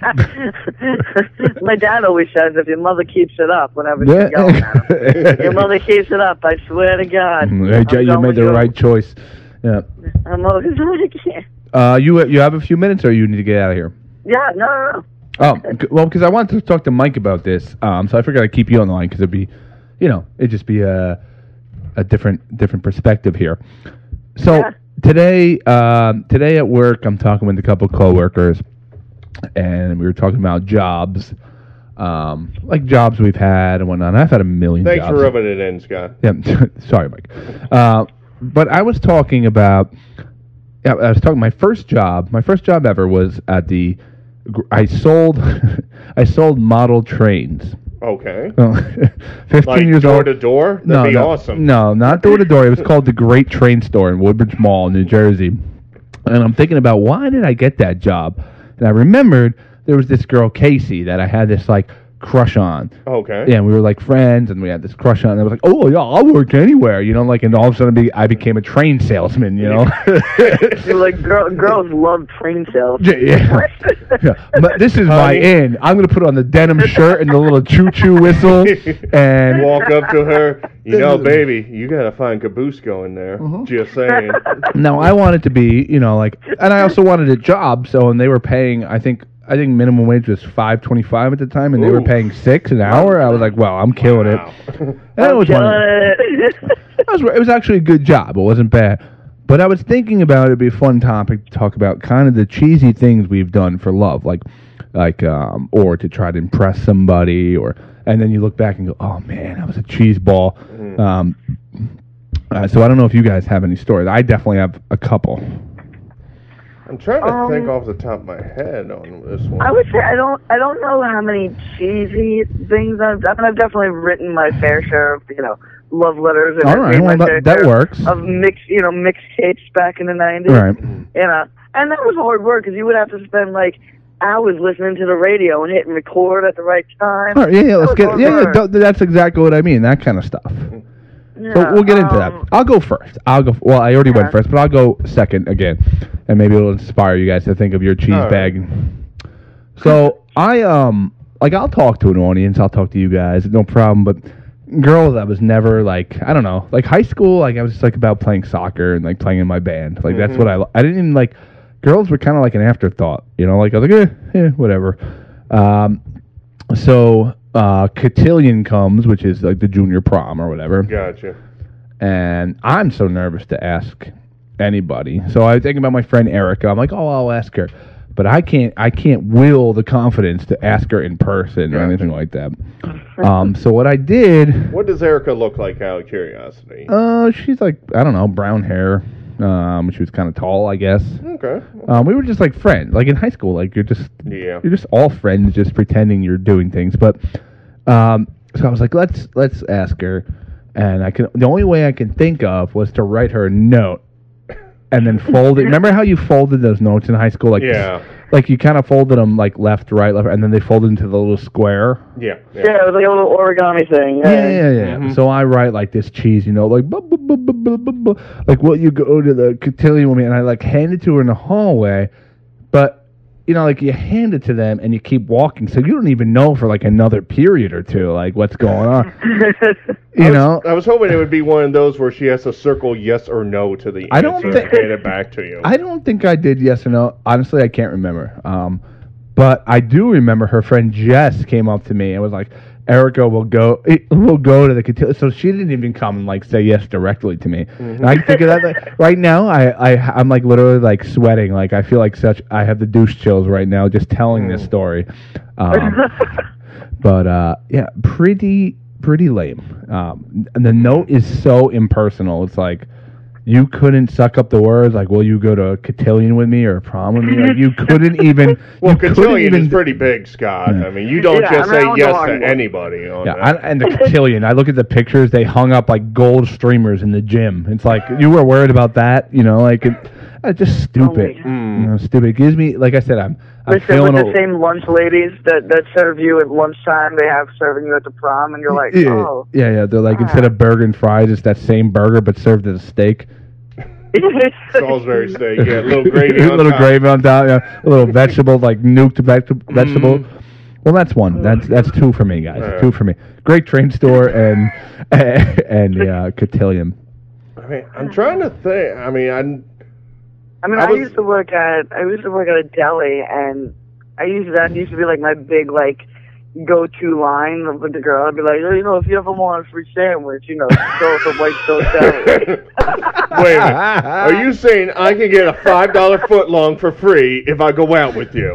My dad always says, if your mother keeps it up, whenever she's yelling at him, your mother keeps it up, I swear to God. Hey, you made the right choice. Yeah. I'm always like, you have a few minutes, or you need to get out of here? Yeah, no. Oh, well, because I wanted to talk to Mike about this, so I figured I'd keep you on the line because it'd be, it'd just be a different perspective here. So today at work, I'm talking with a couple coworkers, and we were talking about jobs, like jobs we've had and whatnot. I've had a million Thanks jobs. for rubbing it in, Scott. Yeah, sorry, Mike. But I was talking about. Yeah, I was talking. My first job ever was at the. I sold model trains. Okay. 15 Like years door old. to door? That'd be awesome. No, not door to door. It was called the Great Train Store in Woodbridge Mall, New Jersey. And I'm thinking about why did I get that job? And I remembered there was this girl, Casey, that I had this like crush on. Okay. Yeah, and we were like friends, and we had this crush on. And I was like, oh yeah, I'll work anywhere, you know. Like, and all of a sudden, I became a train salesman, you know. You're like girls love train sales. Yeah. Yeah. But this is my in. I'm gonna put on the denim shirt and the little choo-choo whistle, and walk up to her. You know, baby, you gotta find Caboose going there. Just saying. No, I wanted to be, you know, like, and I also wanted a job. So, and they were paying, I think minimum wage was $5.25 at the time, and they were paying $6 an hour. I was like, well, I'm killing it. And it was actually a good job. It wasn't bad. But I was thinking about it'd be a fun topic to talk about kind of the cheesy things we've done for love, like or to try to impress somebody, and then you look back and go, oh man, I was a cheese ball. So I don't know if you guys have any stories. I definitely have a couple. I'm trying to think off the top of my head on this one. I would say I don't know how many cheesy things I've definitely written my fair share of, love letters. And all right, well, that works. Of mixtapes back in the 90s. Right. And that was hard work because you would have to spend hours listening to the radio and hitting record at the right time. All right, yeah, let's get that's exactly what I mean. That kind of stuff. Yeah, so we'll get into that. I'll go first. Well, I already went first, but I'll go second again, and maybe it'll inspire you guys to think of your cheese bag. So I'll talk to an audience. I'll talk to you guys, no problem. But girls, I was never I don't know, high school. I was just about playing soccer and playing in my band. That's what I didn't even like. Girls were kind of an afterthought, I was like, whatever. So cotillion comes, which is the junior prom or whatever. Gotcha. And I'm so nervous to ask anybody. So I think about my friend Erica. I'm like, I'll ask her. But I can't will the confidence to ask her in person or anything like that. So what I did... What does Erica look like, out of curiosity? She's I don't know, brown hair. She was kind of tall, I guess. Okay. We were just friends. In high school, you're just all friends, just pretending you're doing things. But so I was like, let's ask her, and the only way I can think of was to write her a note, and then fold it. Remember how you folded those notes in high school? You kind of folded them left, right, left, and then they folded into the little square. Yeah, it was like a little origami thing. Yeah. Mm-hmm. So I write this cheese, what you go to the cotillion with me, and I hand it to her in the hallway, but you hand it to them and you keep walking, so you don't even know for another period or two what's going on. I was hoping it would be one of those where she has to circle yes or no to the answer and hand it back to you. I don't think I did yes or no. Honestly, I can't remember. But I do remember her friend Jess came up to me and was like, Erica will go to the cotillion. So she didn't even come and say yes directly to me. Mm-hmm. And I think of that right now. I'm literally sweating. I feel I have the douche chills right now just telling this story. But yeah, pretty lame. And the note is so impersonal. It's you couldn't suck up the words will you go to a cotillion with me or a prom with me? You couldn't even. Well, cotillion is pretty big, Scott. Yeah. I mean, you don't just say yes to anybody. And the cotillion. I look at the pictures. They hung up gold streamers in the gym. It's you were worried about that, it's just stupid. Stupid. It gives me, like I said, I'm feeling with the same lunch ladies that serve you at lunchtime, they have serving you at the prom, and you're like, oh. Yeah. They're instead of burger and fries, it's that same burger but served as a steak. Salisbury steak, yeah, a little gravy on top. Gravy on top, yeah, a little vegetable, nuked vegetable. Well, that's one. That's two for me, guys. Right. Two for me. Great Train Store and cotillion. I mean, I'm trying to think. I used to work at a deli, and that used to be my big go-to line with the girl. I'd be like, if you ever want a free sandwich, go for white toast salad. Wait a minute. Are you saying I can get a $5 footlong for free if I go out with you?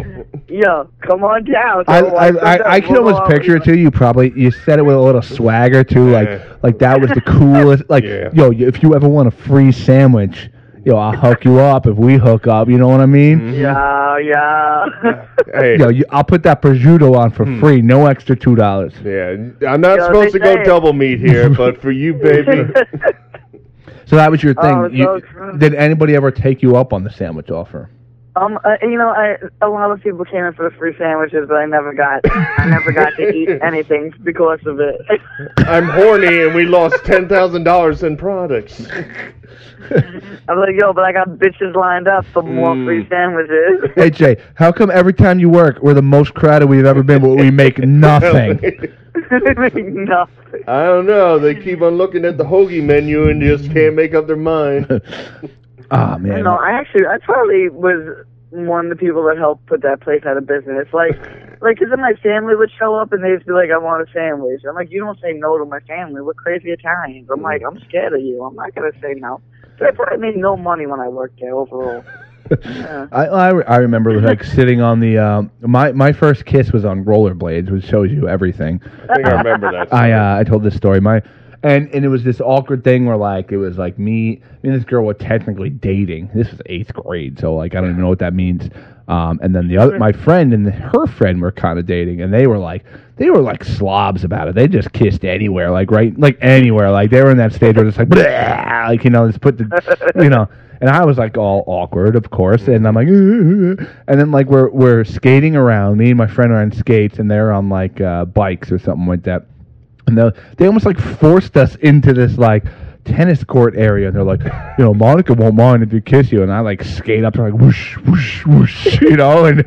yo, come on down. I can almost picture it too. You said it with a little swagger too, like that was the coolest. Like, yo, if you ever want a free sandwich, yo, I'll hook you up if we hook up. You know what I mean? Yeah. Hey. Yo, I'll put that prosciutto on for free, no extra $2. Yeah, I'm not supposed to go double meat here, but for you, baby. So that was your thing. Oh, did anybody ever take you up on the sandwich offer? A lot of people came in for the free sandwiches, but I never got to eat anything because of it. I'm horny, and we lost $10,000 in products. I'm like, yo, but I got bitches lined up for more free sandwiches. Hey, Jay, how come every time you work, we're the most crowded we've ever been, but we make nothing? Nothing. I don't know. They keep on looking at the hoagie menu and just can't make up their mind. Ah, man. No, I probably was one of the people that helped put that place out of business. Because then my family would show up and they'd be like, I want a sandwich. I'm like, you don't say no to my family. We're crazy Italians. I'm like, I'm scared of you. I'm not going to say no. So I probably made no money when I worked there overall. Yeah. I remember like sitting on the my first kiss was on rollerblades, which shows you everything. I think I remember that. I told this story. And it was this awkward thing where like it was like me and this girl were technically dating. This was 8th grade, so like I don't even know what that means. And then my friend and her friend were kind of dating, and they were like slobs about it. They just kissed anywhere, like anywhere. Like they were in that stage where it's like, bleh, like just put the And I was like all awkward, of course, and I'm like, and then like we're skating around. Me and my friend are on skates, and they're on like bikes or something like that. And they almost like forced us into this like tennis court area. And they're like, Monica won't mind if you kiss you. And I like skate up to like whoosh, whoosh, whoosh, and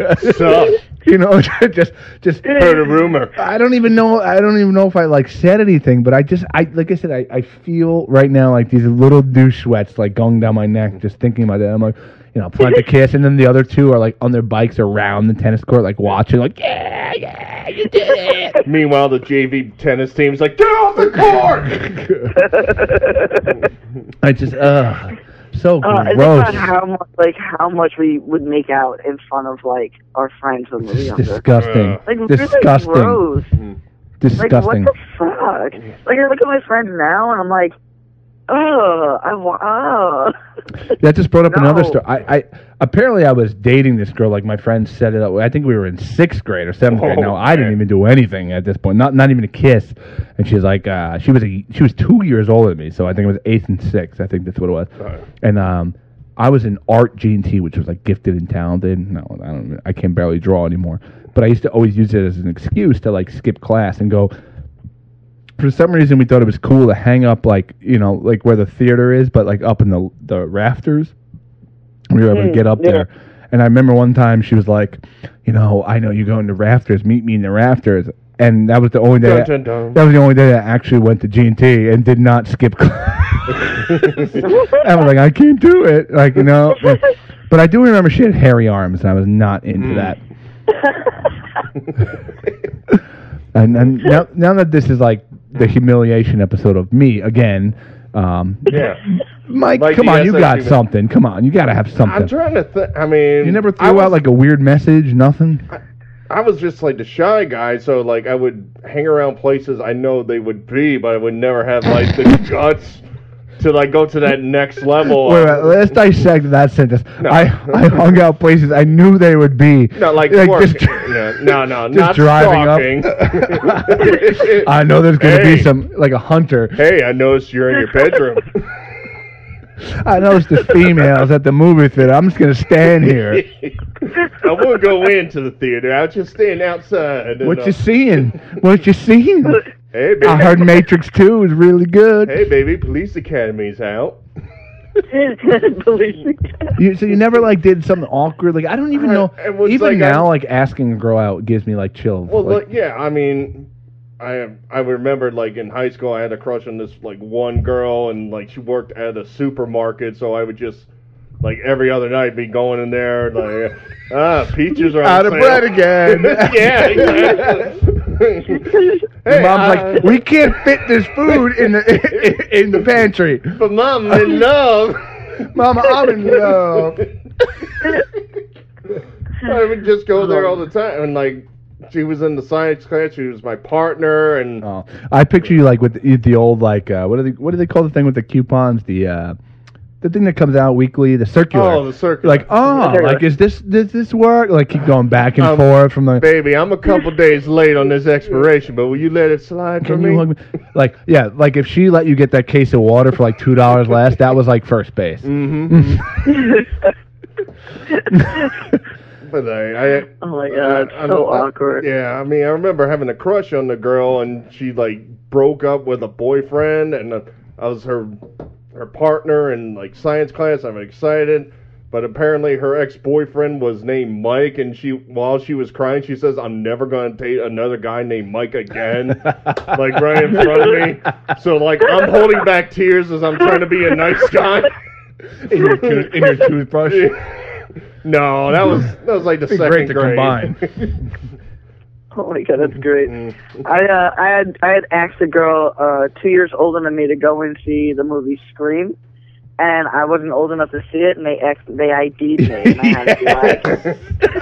just heard a rumor. I don't even know if I like said anything, but I like I said, I feel right now like these little douche sweats like going down my neck just thinking about that. I'm like, plant the kiss, and then the other two are like on their bikes around the tennis court, like watching, like yeah, you did it. Meanwhile, the JV tennis team's like, get off the court. I just so gross. How much we would make out in front of like our friends when we were younger. Disgusting. Disgusting. Gross. Disgusting. Like, what the fuck? Like I look at my friends now, and I'm like, That just brought up another story. I apparently I was dating this girl. Like my friend set it up. I think we were in 6th grade or 7th grade. No, I didn't even do anything at this point. Not even a kiss. And she's like, she was 2 years older than me. So I think it was 8th and 6th. I think that's what it was. Right. And I was in art G&T, which was like gifted and talented. No, I can barely draw anymore. But I used to always use it as an excuse to like skip class and go. For some reason, we thought it was cool to hang up, like, like where the theater is, but like up in the rafters. We were able to get up there. And I remember one time she was like, I know you go into rafters, meet me in the rafters. And that was the only day. That was the only day I actually went to G&T and did not skip class. I was like, I can't do it, like But I do remember she had hairy arms, and I was not into that. And now that this is like the humiliation episode of me again, Mike, like come on, you got something. Come on, you got to have something. I'm trying to think. I mean, you never threw out like a weird message, nothing. I was just like the shy guy, so like I would hang around places I know they would be, but I would never have like the guts to like go to that next level. Wait, let's dissect that sentence. No. I hung out places I knew they would be. No, like just, no, just not driving stalking. Up. I know there's going to be some like a hunter. Hey, I noticed you're in your bedroom. I noticed the females at the movie theater. I'm just going to stand here. I won't go into the theater. I'll just stand outside. What you seeing? What you seeing? Hey, baby. I heard Matrix 2 is really good. Hey, baby, Police Academy's out. So you never like did something awkward? Like I don't even know. Even like, now, like asking a girl out gives me like chills. Well, like, yeah, I mean, I remembered like in high school I had a crush on this like one girl, and like she worked at a supermarket, so I would just like every other night be going in there like peaches are out of bread again. Yeah, exactly. Hey, Mom's like, we can't fit this food in the pantry. But Mom, I'm in love. Mama, I'm in love. I would just go there all the time, and like she was in the science class. She was my partner, and I picture you like with the old like what do they call the thing with the coupons? The thing that comes out weekly, the circular. Oh, the circular. Like, like does this work? Like keep going back and forth from the. Baby, I'm a couple days late on this expiration, but will you let it slide for me? Hug me? Like, yeah, like if she let you get that case of water for like $2 less, that was like first base. Mm-hmm. But oh my god, so awkward. Yeah, I mean, I remember having a crush on the girl, and she like broke up with a boyfriend, and I was her partner in like science class. I'm excited, but apparently her ex-boyfriend was named Mike, and while she was crying, she says, "I'm never going to date another guy named Mike again," like right in front of me. So like I'm holding back tears as I'm trying to be a nice guy. in your toothbrush. No, that was like the second great to grade. Combine. Oh my god, that's great. I had asked a girl 2 years older than me to go and see the movie Scream, and I wasn't old enough to see it, and they ID'd me, and I had to be like,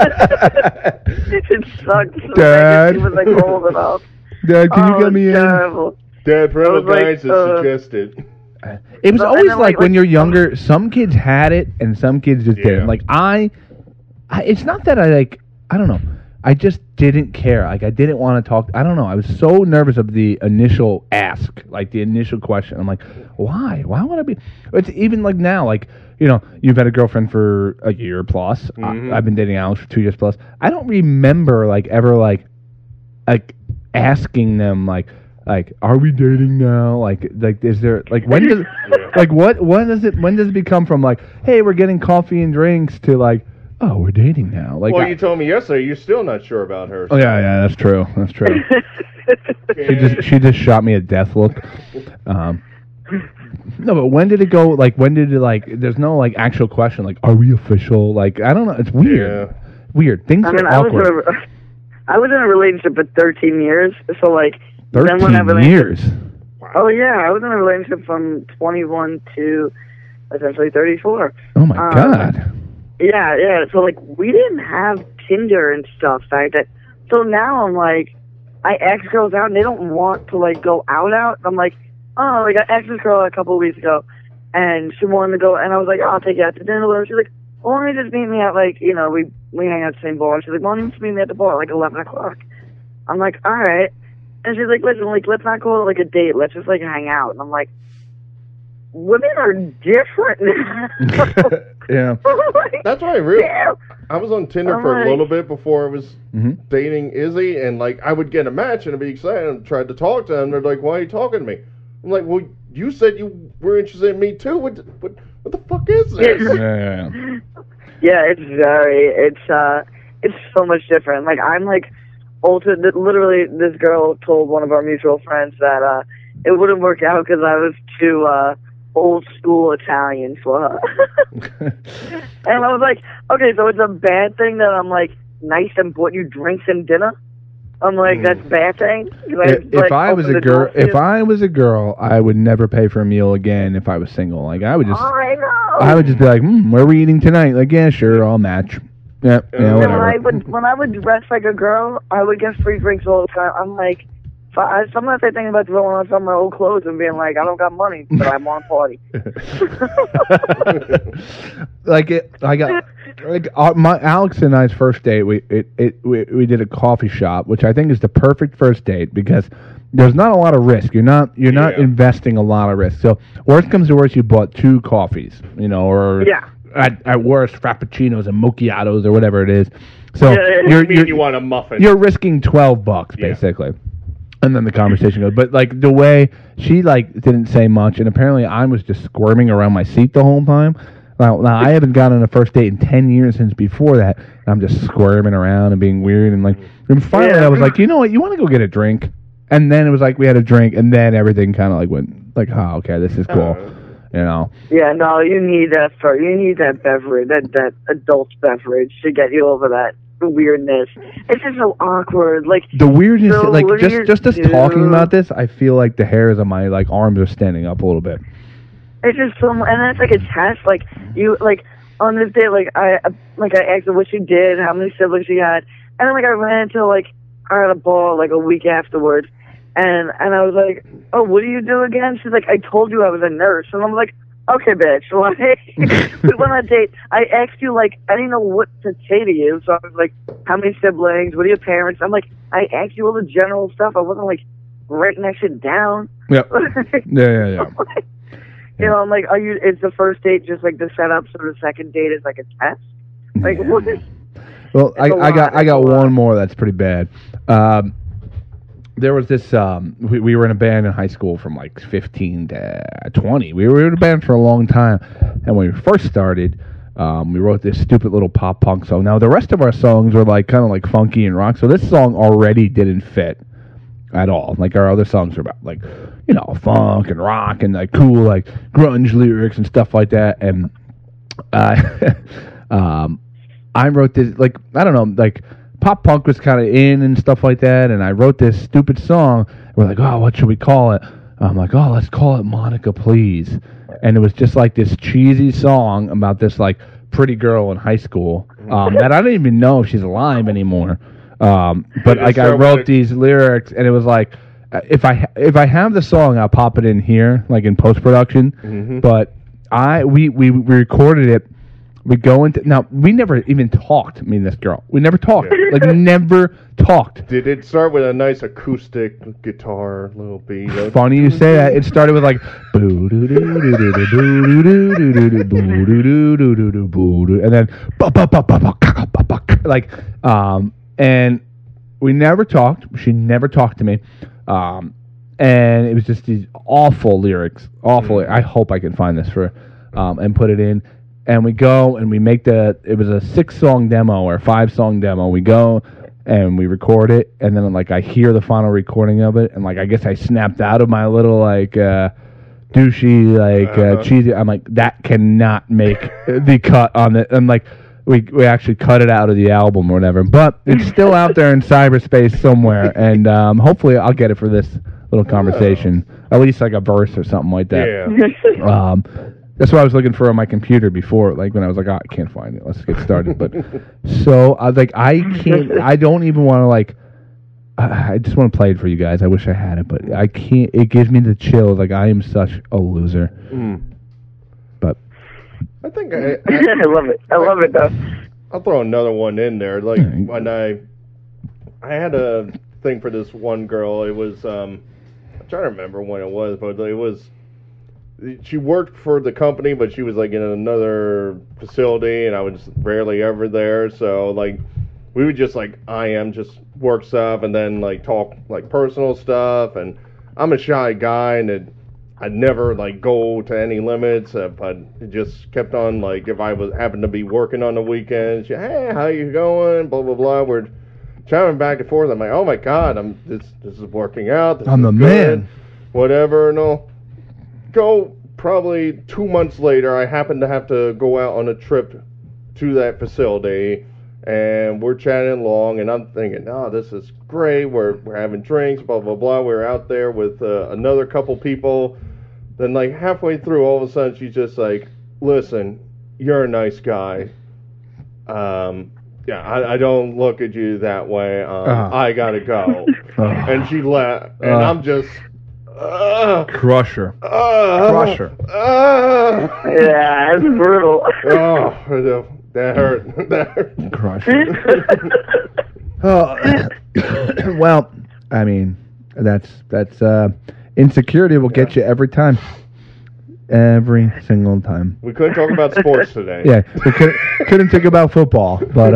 it sucked. So Dad, she was like old enough. Dad, can you get me terrible. in? Dad, parental guidance is suggested. It was always then, like when you're younger, some kids had it and some kids just didn't. Like I it's not that I don't know. I just didn't care. Like I didn't want to talk. I don't know. I was so nervous of the initial ask, like the initial question. I'm like, why? Why would I be? It's even like now, like, you know, you've had a girlfriend for a year plus. Mm-hmm. I've been dating Alex for 2 years plus. I don't remember like ever like asking them like, are we dating now? Like, is there like when does like when does it become from like, hey, we're getting coffee and drinks to like, oh, we're dating now? Like, well, you told me yesterday you're still not sure about her. Oh yeah, that's true. That's true. she just shot me a death look. No, but when did it go? Like, when did it like? There's no like actual question. Like, are we official? Like, I don't know. It's weird. Yeah. Weird. Things are awkward. I was in a relationship for 13 years, so like. 13 years. Oh yeah, I was in a relationship from 21 to essentially 34. Oh my god. Yeah. So like we didn't have Tinder and stuff like that. So now I'm like, I ask girls out and they don't want to like go out. I'm like, oh, like I asked this girl a couple of weeks ago, and she wanted to go, and I was like, oh, I'll take you out to dinner. She's like, why don't you just meet me at like, you know, we hang out at the same bar. She's like, why don't you just meet me at the bar at like 11 o'clock? I'm like, all right. And she's like, listen, like, let's not go on like a date. Let's just like hang out. And I'm like, women are different now. Yeah. Like, that's why I was on Tinder for a little bit before I was dating Izzy, and like I would get a match and I'd be excited and tried to talk to them. They're like, why are you talking to me? I'm like, well, you said you were interested in me too. What the fuck is this? Yeah, it's so much different. Like I'm like. Literally, this girl told one of our mutual friends that it wouldn't work out because I was too old school Italian for her. And I was like, okay, so it's a bad thing that I'm like nice and bought you drinks and dinner. I'm like, that's a bad thing. If I was a girl, I would never pay for a meal again if I was single. Like I would just, I would just be like, where are we eating tonight? Like, yeah, sure, I'll match. Yeah, whatever. When I would dress like a girl, I would get free drinks all the time. I'm like, sometimes I think about throwing on some of my old clothes and being like, I don't got money, but I want to party. My Alex and I's first date, we did a coffee shop, which I think is the perfect first date because there's not a lot of risk. You're not investing a lot of risk. So worst comes to worst, you bought 2 coffees, you know, or at worst, frappuccinos and macchiatos or whatever it is. So you want a muffin. You're risking $12 basically. And then the conversation goes. But like the way she like didn't say much, and apparently I was just squirming around my seat the whole time. Now I haven't gotten on a first date in 10 years since before that. And I'm just squirming around and being weird and like. And finally I was like, you know what? You want to go get a drink? And then it was like we had a drink, and then everything kind of like went like, oh, okay, this is cool. You know. Yeah, no, you need that beverage, that adult beverage to get you over that weirdness. It's just so awkward. Like the weirdness, so like just us talking about this, I feel like the hairs on my like arms are standing up a little bit. It's just so, and then it's like a test. Like you, like on this date, like I asked her what she did, how many siblings she had, and then like I ran into like her at a ball like a week afterwards, and I was like, oh, what do you do again? She's like, I told you I was a nurse, and I'm like, okay, bitch. Like, we went on a date. I asked you like I didn't know what to say to you, so I was like, how many siblings? What are your parents? I'm like, I asked you all the general stuff. I wasn't like writing that shit down. Yep. Yeah. You know, I'm like, is the first date just like the setup, so the second date is like a test? Like, what is? Well, I got one more that's pretty bad. There was this. We were in a band in high school from like 15 to 20. We were in a band for a long time, and when we first started, we wrote this stupid little pop punk song. Now the rest of our songs were like kind of like funky and rock, so this song already didn't fit at all. Like our other songs were about like, you know, funk and rock and like cool like grunge lyrics and stuff like that. And I wrote this, like, I don't know, like pop punk was kind of in and stuff like that. And I wrote this stupid song. We're like, oh, what should we call it? I'm like, oh, let's call it Monica Please. And it was just like this cheesy song about this like pretty girl in high school that I don't even know if she's alive anymore. But like I wrote these lyrics, and it was like, if I have the song, I'll pop it in here, like in post production. Mm-hmm. But we recorded it. We go into now. We never even talked. Me and this girl, we never talked. Yeah. Like never talked. Did it start with a nice acoustic guitar little beat? Funny you say that. It started with like and then like and we never talked. She never talked to me. And it was just these awful lyrics. Awful. I hope I can find this for and put it in. And we go and we make it was a 6-song demo or 5-song demo. We go and we record it, and then like I hear the final recording of it, and like I guess I snapped out of my little like douchey like cheesy. I'm like, that cannot make the cut on it. I'm like, we actually cut it out of the album or whatever, but it's still out there in cyberspace somewhere, and hopefully I'll get it for this little conversation, at least like a verse or something like that. Yeah. That's what I was looking for on my computer before, like when I was like, oh, I can't find it. Let's get started. But so I was like, I can't. I don't even want to like. I just want to play it for you guys. I wish I had it, but I can't. It gives me the chills. Like I am such a loser. But I think I love it. I love it though. I'll throw another one in there. Like when I had a thing for this one girl. It was I'm trying to remember when it was, but it was. She worked for the company, but she was like in another facility, and I was rarely ever there. So like, we would just like just work stuff, and then like talk like personal stuff. And I'm a shy guy, and I'd never like go to any limits, but it just kept on like if I happened to be working on the weekends, hey, how you going? Blah blah blah. We're chatting back and forth. I'm like, oh my god, this is working out. I'm the man. Whatever and all. Go probably 2 months later, I happened to have to go out on a trip to that facility, and we're chatting along, and I'm thinking, oh, this is great. We're having drinks, blah blah blah. We're out there with another couple people. Then like halfway through, all of a sudden she's just like, listen, you're a nice guy. Yeah, I don't look at you that way. I gotta go. And she left, and I'm just. Crusher. Yeah, it's brutal. Oh, that hurt. That hurt. Crusher. Well, I mean, that's insecurity will get you every time. Every single time. We couldn't talk about sports today. Yeah, we couldn't think about football. But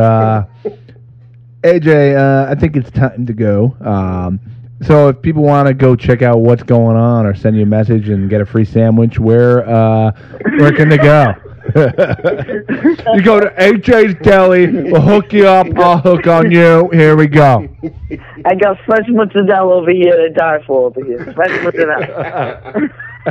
AJ, I think it's time to go. So if people want to go check out what's going on or send you a message and get a free sandwich, where can they go? You go to AJ's Deli. We'll hook you up. I'll hook on you. Here we go. I got fresh mozzarella over here to die for over here. Fresh mozzarella.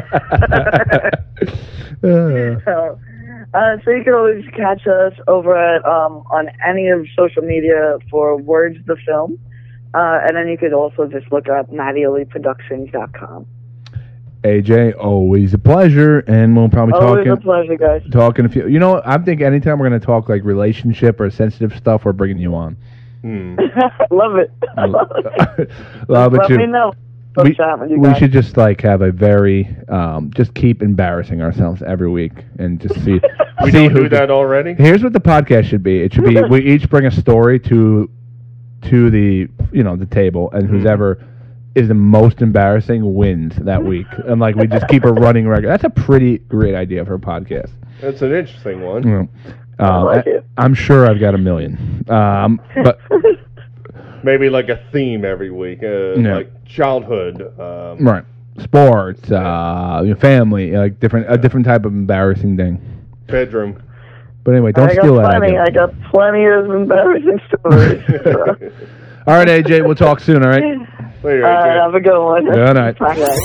So you can always catch us over at on any of social media for Words the Film. And then you could also just look up MattyOliProductions.com. AJ, always a pleasure, and we'll probably Always a pleasure, guys. talking a few. You know, I'm thinking anytime we're going to talk like relationship or sensitive stuff, we're bringing you on. Love it. Love it Let too. me know. We, Chat with you we guys. should just like have a very just keep embarrassing ourselves every week and just see. We see don't do that already? Here's what the podcast should be. It should be we each bring a story to the the table, and who's ever is the most embarrassing wins that week, and like we just keep a running record. That's a pretty great idea for a podcast. That's an interesting one. I like it. I'm sure I've got a million, but. Maybe like a theme every week, like childhood. Right. Sports, family, like a different type of embarrassing thing. Bedroom. But anyway, don't steal that idea. I got plenty of embarrassing stories. All right, AJ, we'll talk soon, all right? Later, Have a good one. Good night. Bye, guys.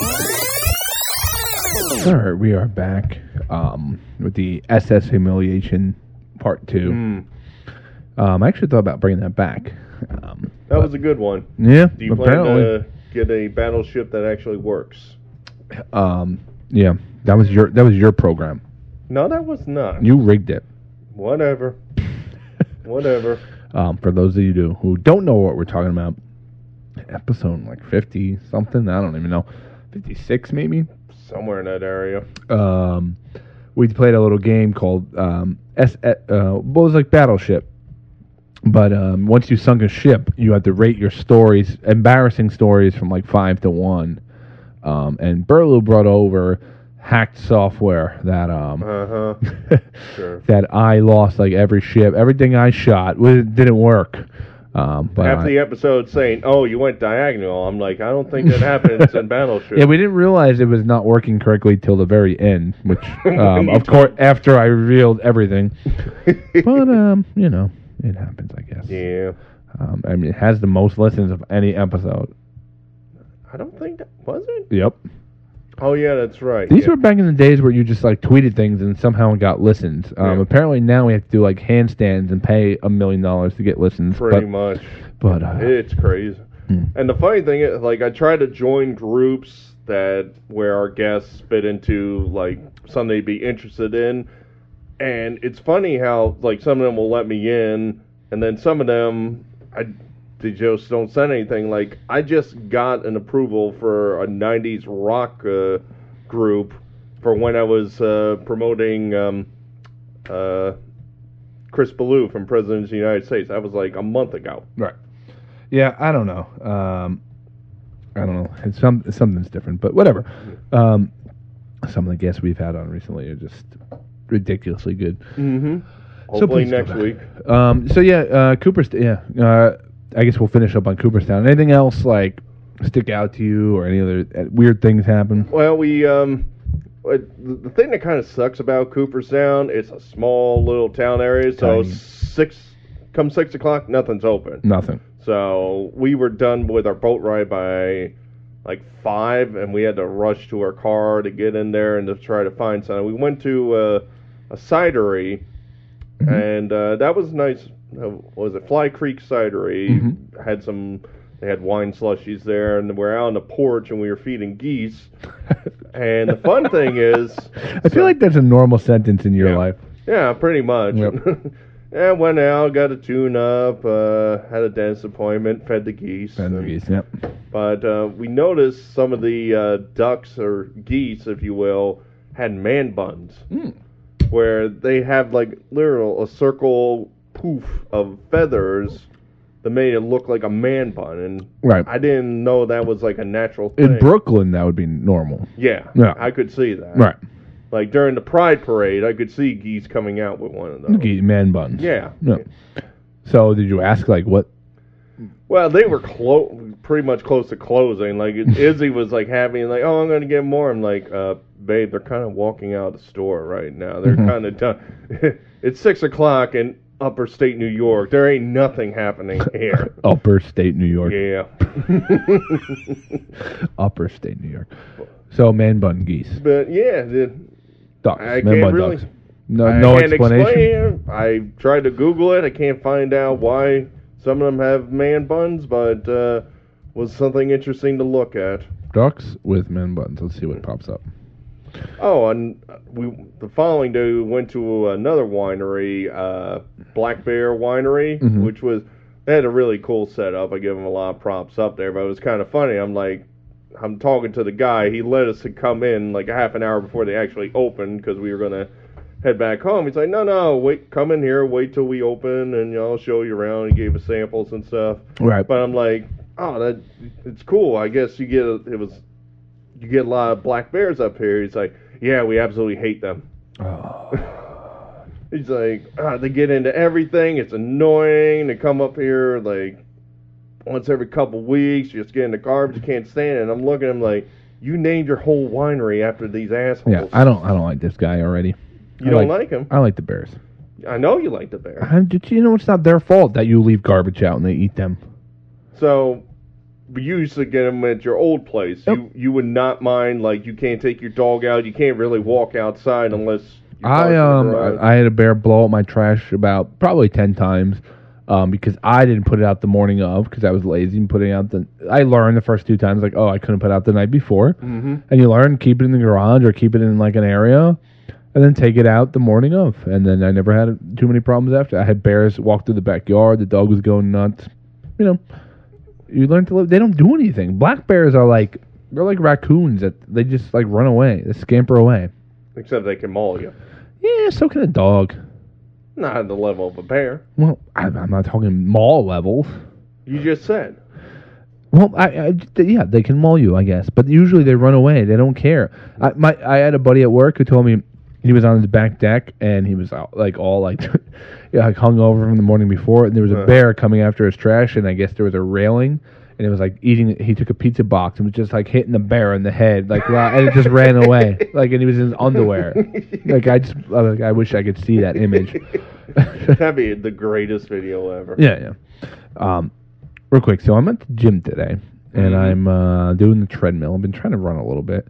All right, we are back with the SS Humiliation Part 2. I actually thought about bringing that back. That was a good one. Yeah, Do you plan apparently. to get a battleship that actually works? Yeah, that was your program. No, that was not. You rigged it. Whatever. Whatever. For those of you who don't know what we're talking about, episode like 50 something, I don't even know, 56 maybe. Somewhere in that area. We played a little game called it was like Battleship. But once you sunk a ship, you had to rate your stories, embarrassing stories, from like 5 to 1. And Burlew brought over hacked software that Sure. that I lost like every ship, everything I shot didn't work. But Half the episode saying, "Oh, you went diagonal." I'm like, I don't think that happens in Battleship. yeah, we didn't realize it was not working correctly till the very end, which of course after I revealed everything. But it happens, I guess. Yeah. I mean, it has the most listens of any episode. I don't think that was it. Yep. Oh yeah, that's right. These yeah. were back in the days where you just like tweeted things and somehow it got listens. Apparently now we have to do like handstands and pay $1 million to get listens. Pretty much. But It's crazy. And the funny thing is, like, I try to join groups where our guests fit into like something they'd be interested in, and it's funny how like some of them will let me in, and then some of them they just don't send anything. Like, I just got an approval for a 90s rock group for when I was promoting Chris Ballou from President of the United States. That was like a month ago. right. Yeah, I don't know. I don't know. It's something's different, but whatever. Some of the guests we've had on recently are just ridiculously good. Mm-hmm. So Hopefully please next go back. week. Cooperstown. Yeah, I guess we'll finish up on Cooperstown. Anything else like stick out to you, or any other weird things happen? Well, we the thing that kind of sucks about Cooperstown, it's a small little town area, so Tiny. 6 o'clock, nothing's open. Nothing. So we were done with our boat ride by like 5, and we had to rush to our car to get in there and to try to find something. We went to a cidery, and that was nice. Was it Fly Creek Cidery? They had wine slushies there, and we're out on the porch, and we were feeding geese. And the fun thing is, I feel like that's a normal sentence in your Yeah. life. yeah, pretty much. Yep. Yeah, went out, got a tune-up, had a dentist appointment, fed the geese. Yep. But we noticed some of the ducks, or geese, if you will, had man buns. Where they have, like, literal, a circle poof of feathers that made it look like a man bun. And Right. I didn't know that was, like, a natural thing. In Brooklyn, that would be normal. Yeah, Yeah. I could see that. Right. Like, during the Pride Parade, I could see geese coming out with one of those. Man buns. Yeah. So did you ask like what? Well, they were pretty much close to closing. Like, Izzy was like having like, "Oh, I'm going to get more." I'm like, "Babe, they're kind of walking out of the store right now. They're kind of done. It's 6 o'clock in Upper State New York. There ain't nothing happening here." Upper State New York. Yeah. Upper State New York. So man bun geese. But yeah, Ducks. I Man can't bun really. ducks. No, I no can't explanation. explain. I tried to Google it. I can't find out why some of them have man buns, but was something interesting to look at. ducks with man buttons. Let's see what pops up. Oh, and the following day we went to another winery, Black Bear Winery, which they had a really cool setup. I give them a lot of props up there, but it was kind of funny. I'm talking to the guy. He let us come in like a half an hour before they actually opened because we were gonna head back home. He's like, no, wait, come in here, wait till we open, and I'll show you around. He gave us samples and stuff. Right. But I'm like, oh, it's cool. I guess you get a lot of black bears up here. He's like, yeah, we absolutely hate them. Oh. He's like, they get into everything. It's annoying. They come up here like once every couple weeks. You just get in the garbage. You can't stand it. And I'm looking at him like, you named your whole winery after these assholes. Yeah, I don't like this guy already. You don't like him? I like the Bears. I know you like the Bears. It's not their fault that you leave garbage out and they eat them. So, you used to get them at your old place. Yep. You would not mind, like, you can't take your dog out. You can't really walk outside unless you I had a bear blow up my trash about probably 10 times because I didn't put it out the morning of because I was lazy and putting out I learned the first 2 times, like, I couldn't put it out the night before. Mm-hmm. And you learn, keep it in the garage or keep it in, like, an area. And then take it out the morning of. And then I never had too many problems after. I had bears walk through the backyard. The dog was going nuts. You learn to live. They don't do anything. Black bears are like, they're like raccoons. That they just like run away. They scamper away. Except they can maul you. Yeah, so can a dog. Not at the level of a bear. Well, I'm not talking maul levels. You just said. Well, yeah, they can maul you, I guess. But usually they run away. They don't care. I had a buddy at work who told me, he was on his back deck, and he was all hung over from the morning before, and there was a bear coming after his trash, and I guess there was a railing, and it was like eating. He took a pizza box and was just like hitting the bear in the head, and it just ran away, and he was in his underwear. I wish I could see that image. That'd be the greatest video ever. Yeah. Real quick, so I'm at the gym today, and I'm doing the treadmill. I've been trying to run a little bit,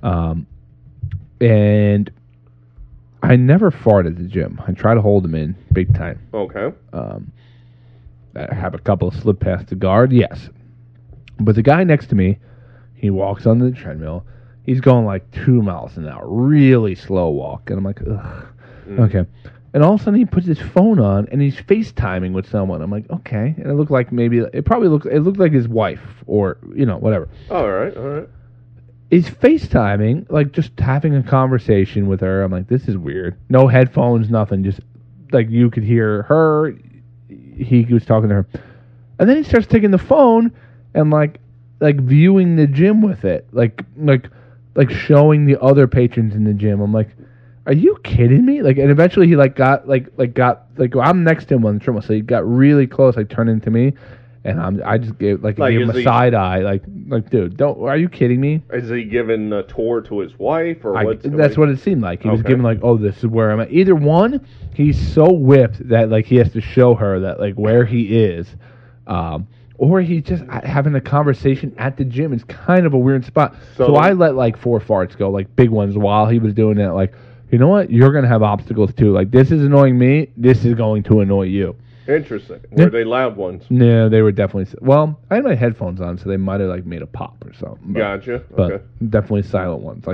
and I never fart at the gym. I try to hold them in big time. Okay. I have a couple of slip past the guard, yes. But the guy next to me, he walks on the treadmill. He's going like 2 miles an hour, really slow walk. And I'm like, ugh. Okay. And all of a sudden he puts his phone on and he's FaceTiming with someone. I'm like, okay. And it looked like it looked like his wife or, whatever. All right. He's FaceTiming, like just having a conversation with her. I'm like, this is weird. No headphones, nothing. Just like you could hear her. He was talking to her. And then he starts taking the phone and like viewing the gym with it. Like showing the other patrons in the gym. I'm like, are you kidding me? And eventually he got I'm next to him on the treadmill, so he got really close, turning to me. And I just gave gave him a side eye, like, dude, are you kidding me? Is he giving a tour to his wife, or what? That's what it seemed like. He was giving this is where I'm at. Either one, he's so whipped that he has to show her that where he is, or he's just having a conversation at the gym. It's kind of a weird spot. So I let 4 farts go, big ones, while he was doing that. You know what? You're gonna have obstacles too. This is annoying me. This is going to annoy you. Interesting. Were they loud ones? No, they were definitely. Well, I had my headphones on, so they might have made a pop or something. Gotcha. But okay. Definitely silent ones,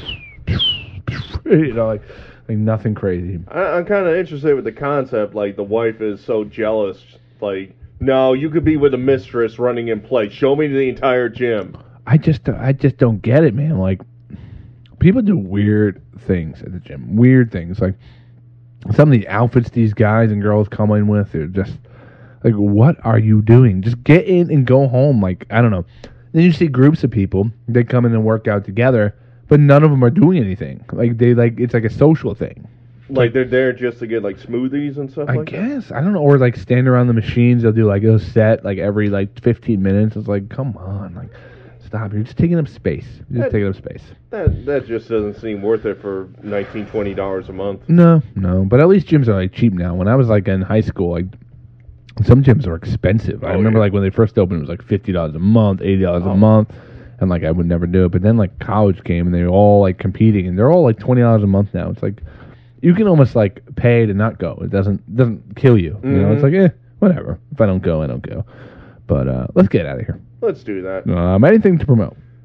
nothing crazy. I'm kind of interested with the concept. The wife is so jealous. No, you could be with a mistress running in place. Show me the entire gym. I just don't get it, man. People do weird things at the gym. Weird things, some of the outfits these guys and girls come in with are just what are you doing? Just get in and go home. I don't know. Then you see groups of people, they come in and work out together, but none of them are doing anything. It's like a social thing. They're there just to get smoothies and stuff. I guess I don't know, or stand around the machines. They'll do a set every 15 minutes. It's come on, stop. You're just taking up space. That just doesn't seem worth it for $19, $20 a month. No. But at least gyms are cheap now. When I was in high school, some gyms are expensive. I remember when they first opened, it was $50 a month, $80 a month, and I would never do it. But then college came and they were all competing, and they're all $20 a month now. It's you can almost pay to not go. It doesn't kill you. You know, it's whatever. If I don't go, I don't go. But let's get out of here. Let's do that. Anything to promote?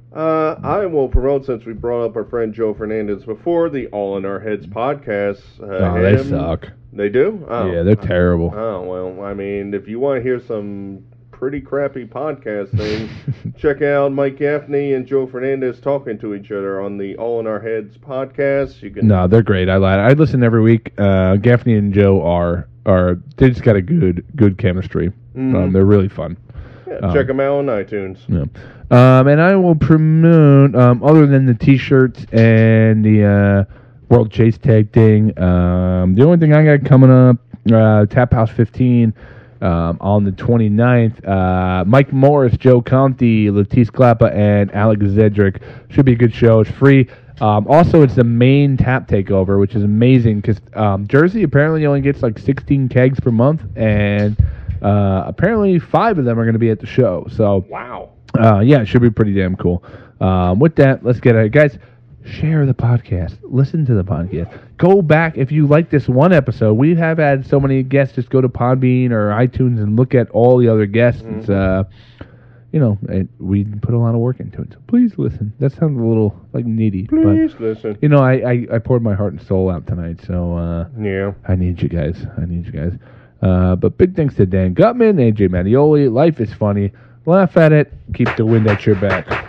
I will promote, since we brought up our friend Joe Fernandez before, the All in Our Heads podcast. They suck. They do? Oh. Yeah, they're terrible. Oh, well, I mean, if you want to hear some pretty crappy podcast things, check out Mike Gaffney and Joe Fernandez talking to each other on the All in Our Heads podcast. You can. No, they're great. I listen every week. Gaffney and Joe are they just got a good chemistry. Mm-hmm. They're really fun. Yeah, check them out on iTunes. Yeah. And I will promote, other than the T-shirts and the World Chase Tag thing, the only thing I got coming up, Tap House 15 on the 29th. Mike Morris, Joe Conti, Latisse Clappa, and Alex Zedrick. Should be a good show. It's free. Also, it's the main tap takeover, which is amazing because Jersey apparently only gets like 16 kegs per month, and apparently 5 of them are going to be at the show. So wow. Yeah, it should be pretty damn cool. With that, let's get it. Guys, share the podcast. Listen to the podcast. Go back. If you like this one episode, we have had so many guests. Just go to Podbean or iTunes and look at all the other guests. Mm-hmm. It's, we put a lot of work into it. So please listen. That sounds a little like needy. Please but, listen. I poured my heart and soul out tonight. So yeah, I need you guys. But big thanks to Dan Gutman, AJ Mattioli. Life is funny. Laugh at it. Keep the wind at your back.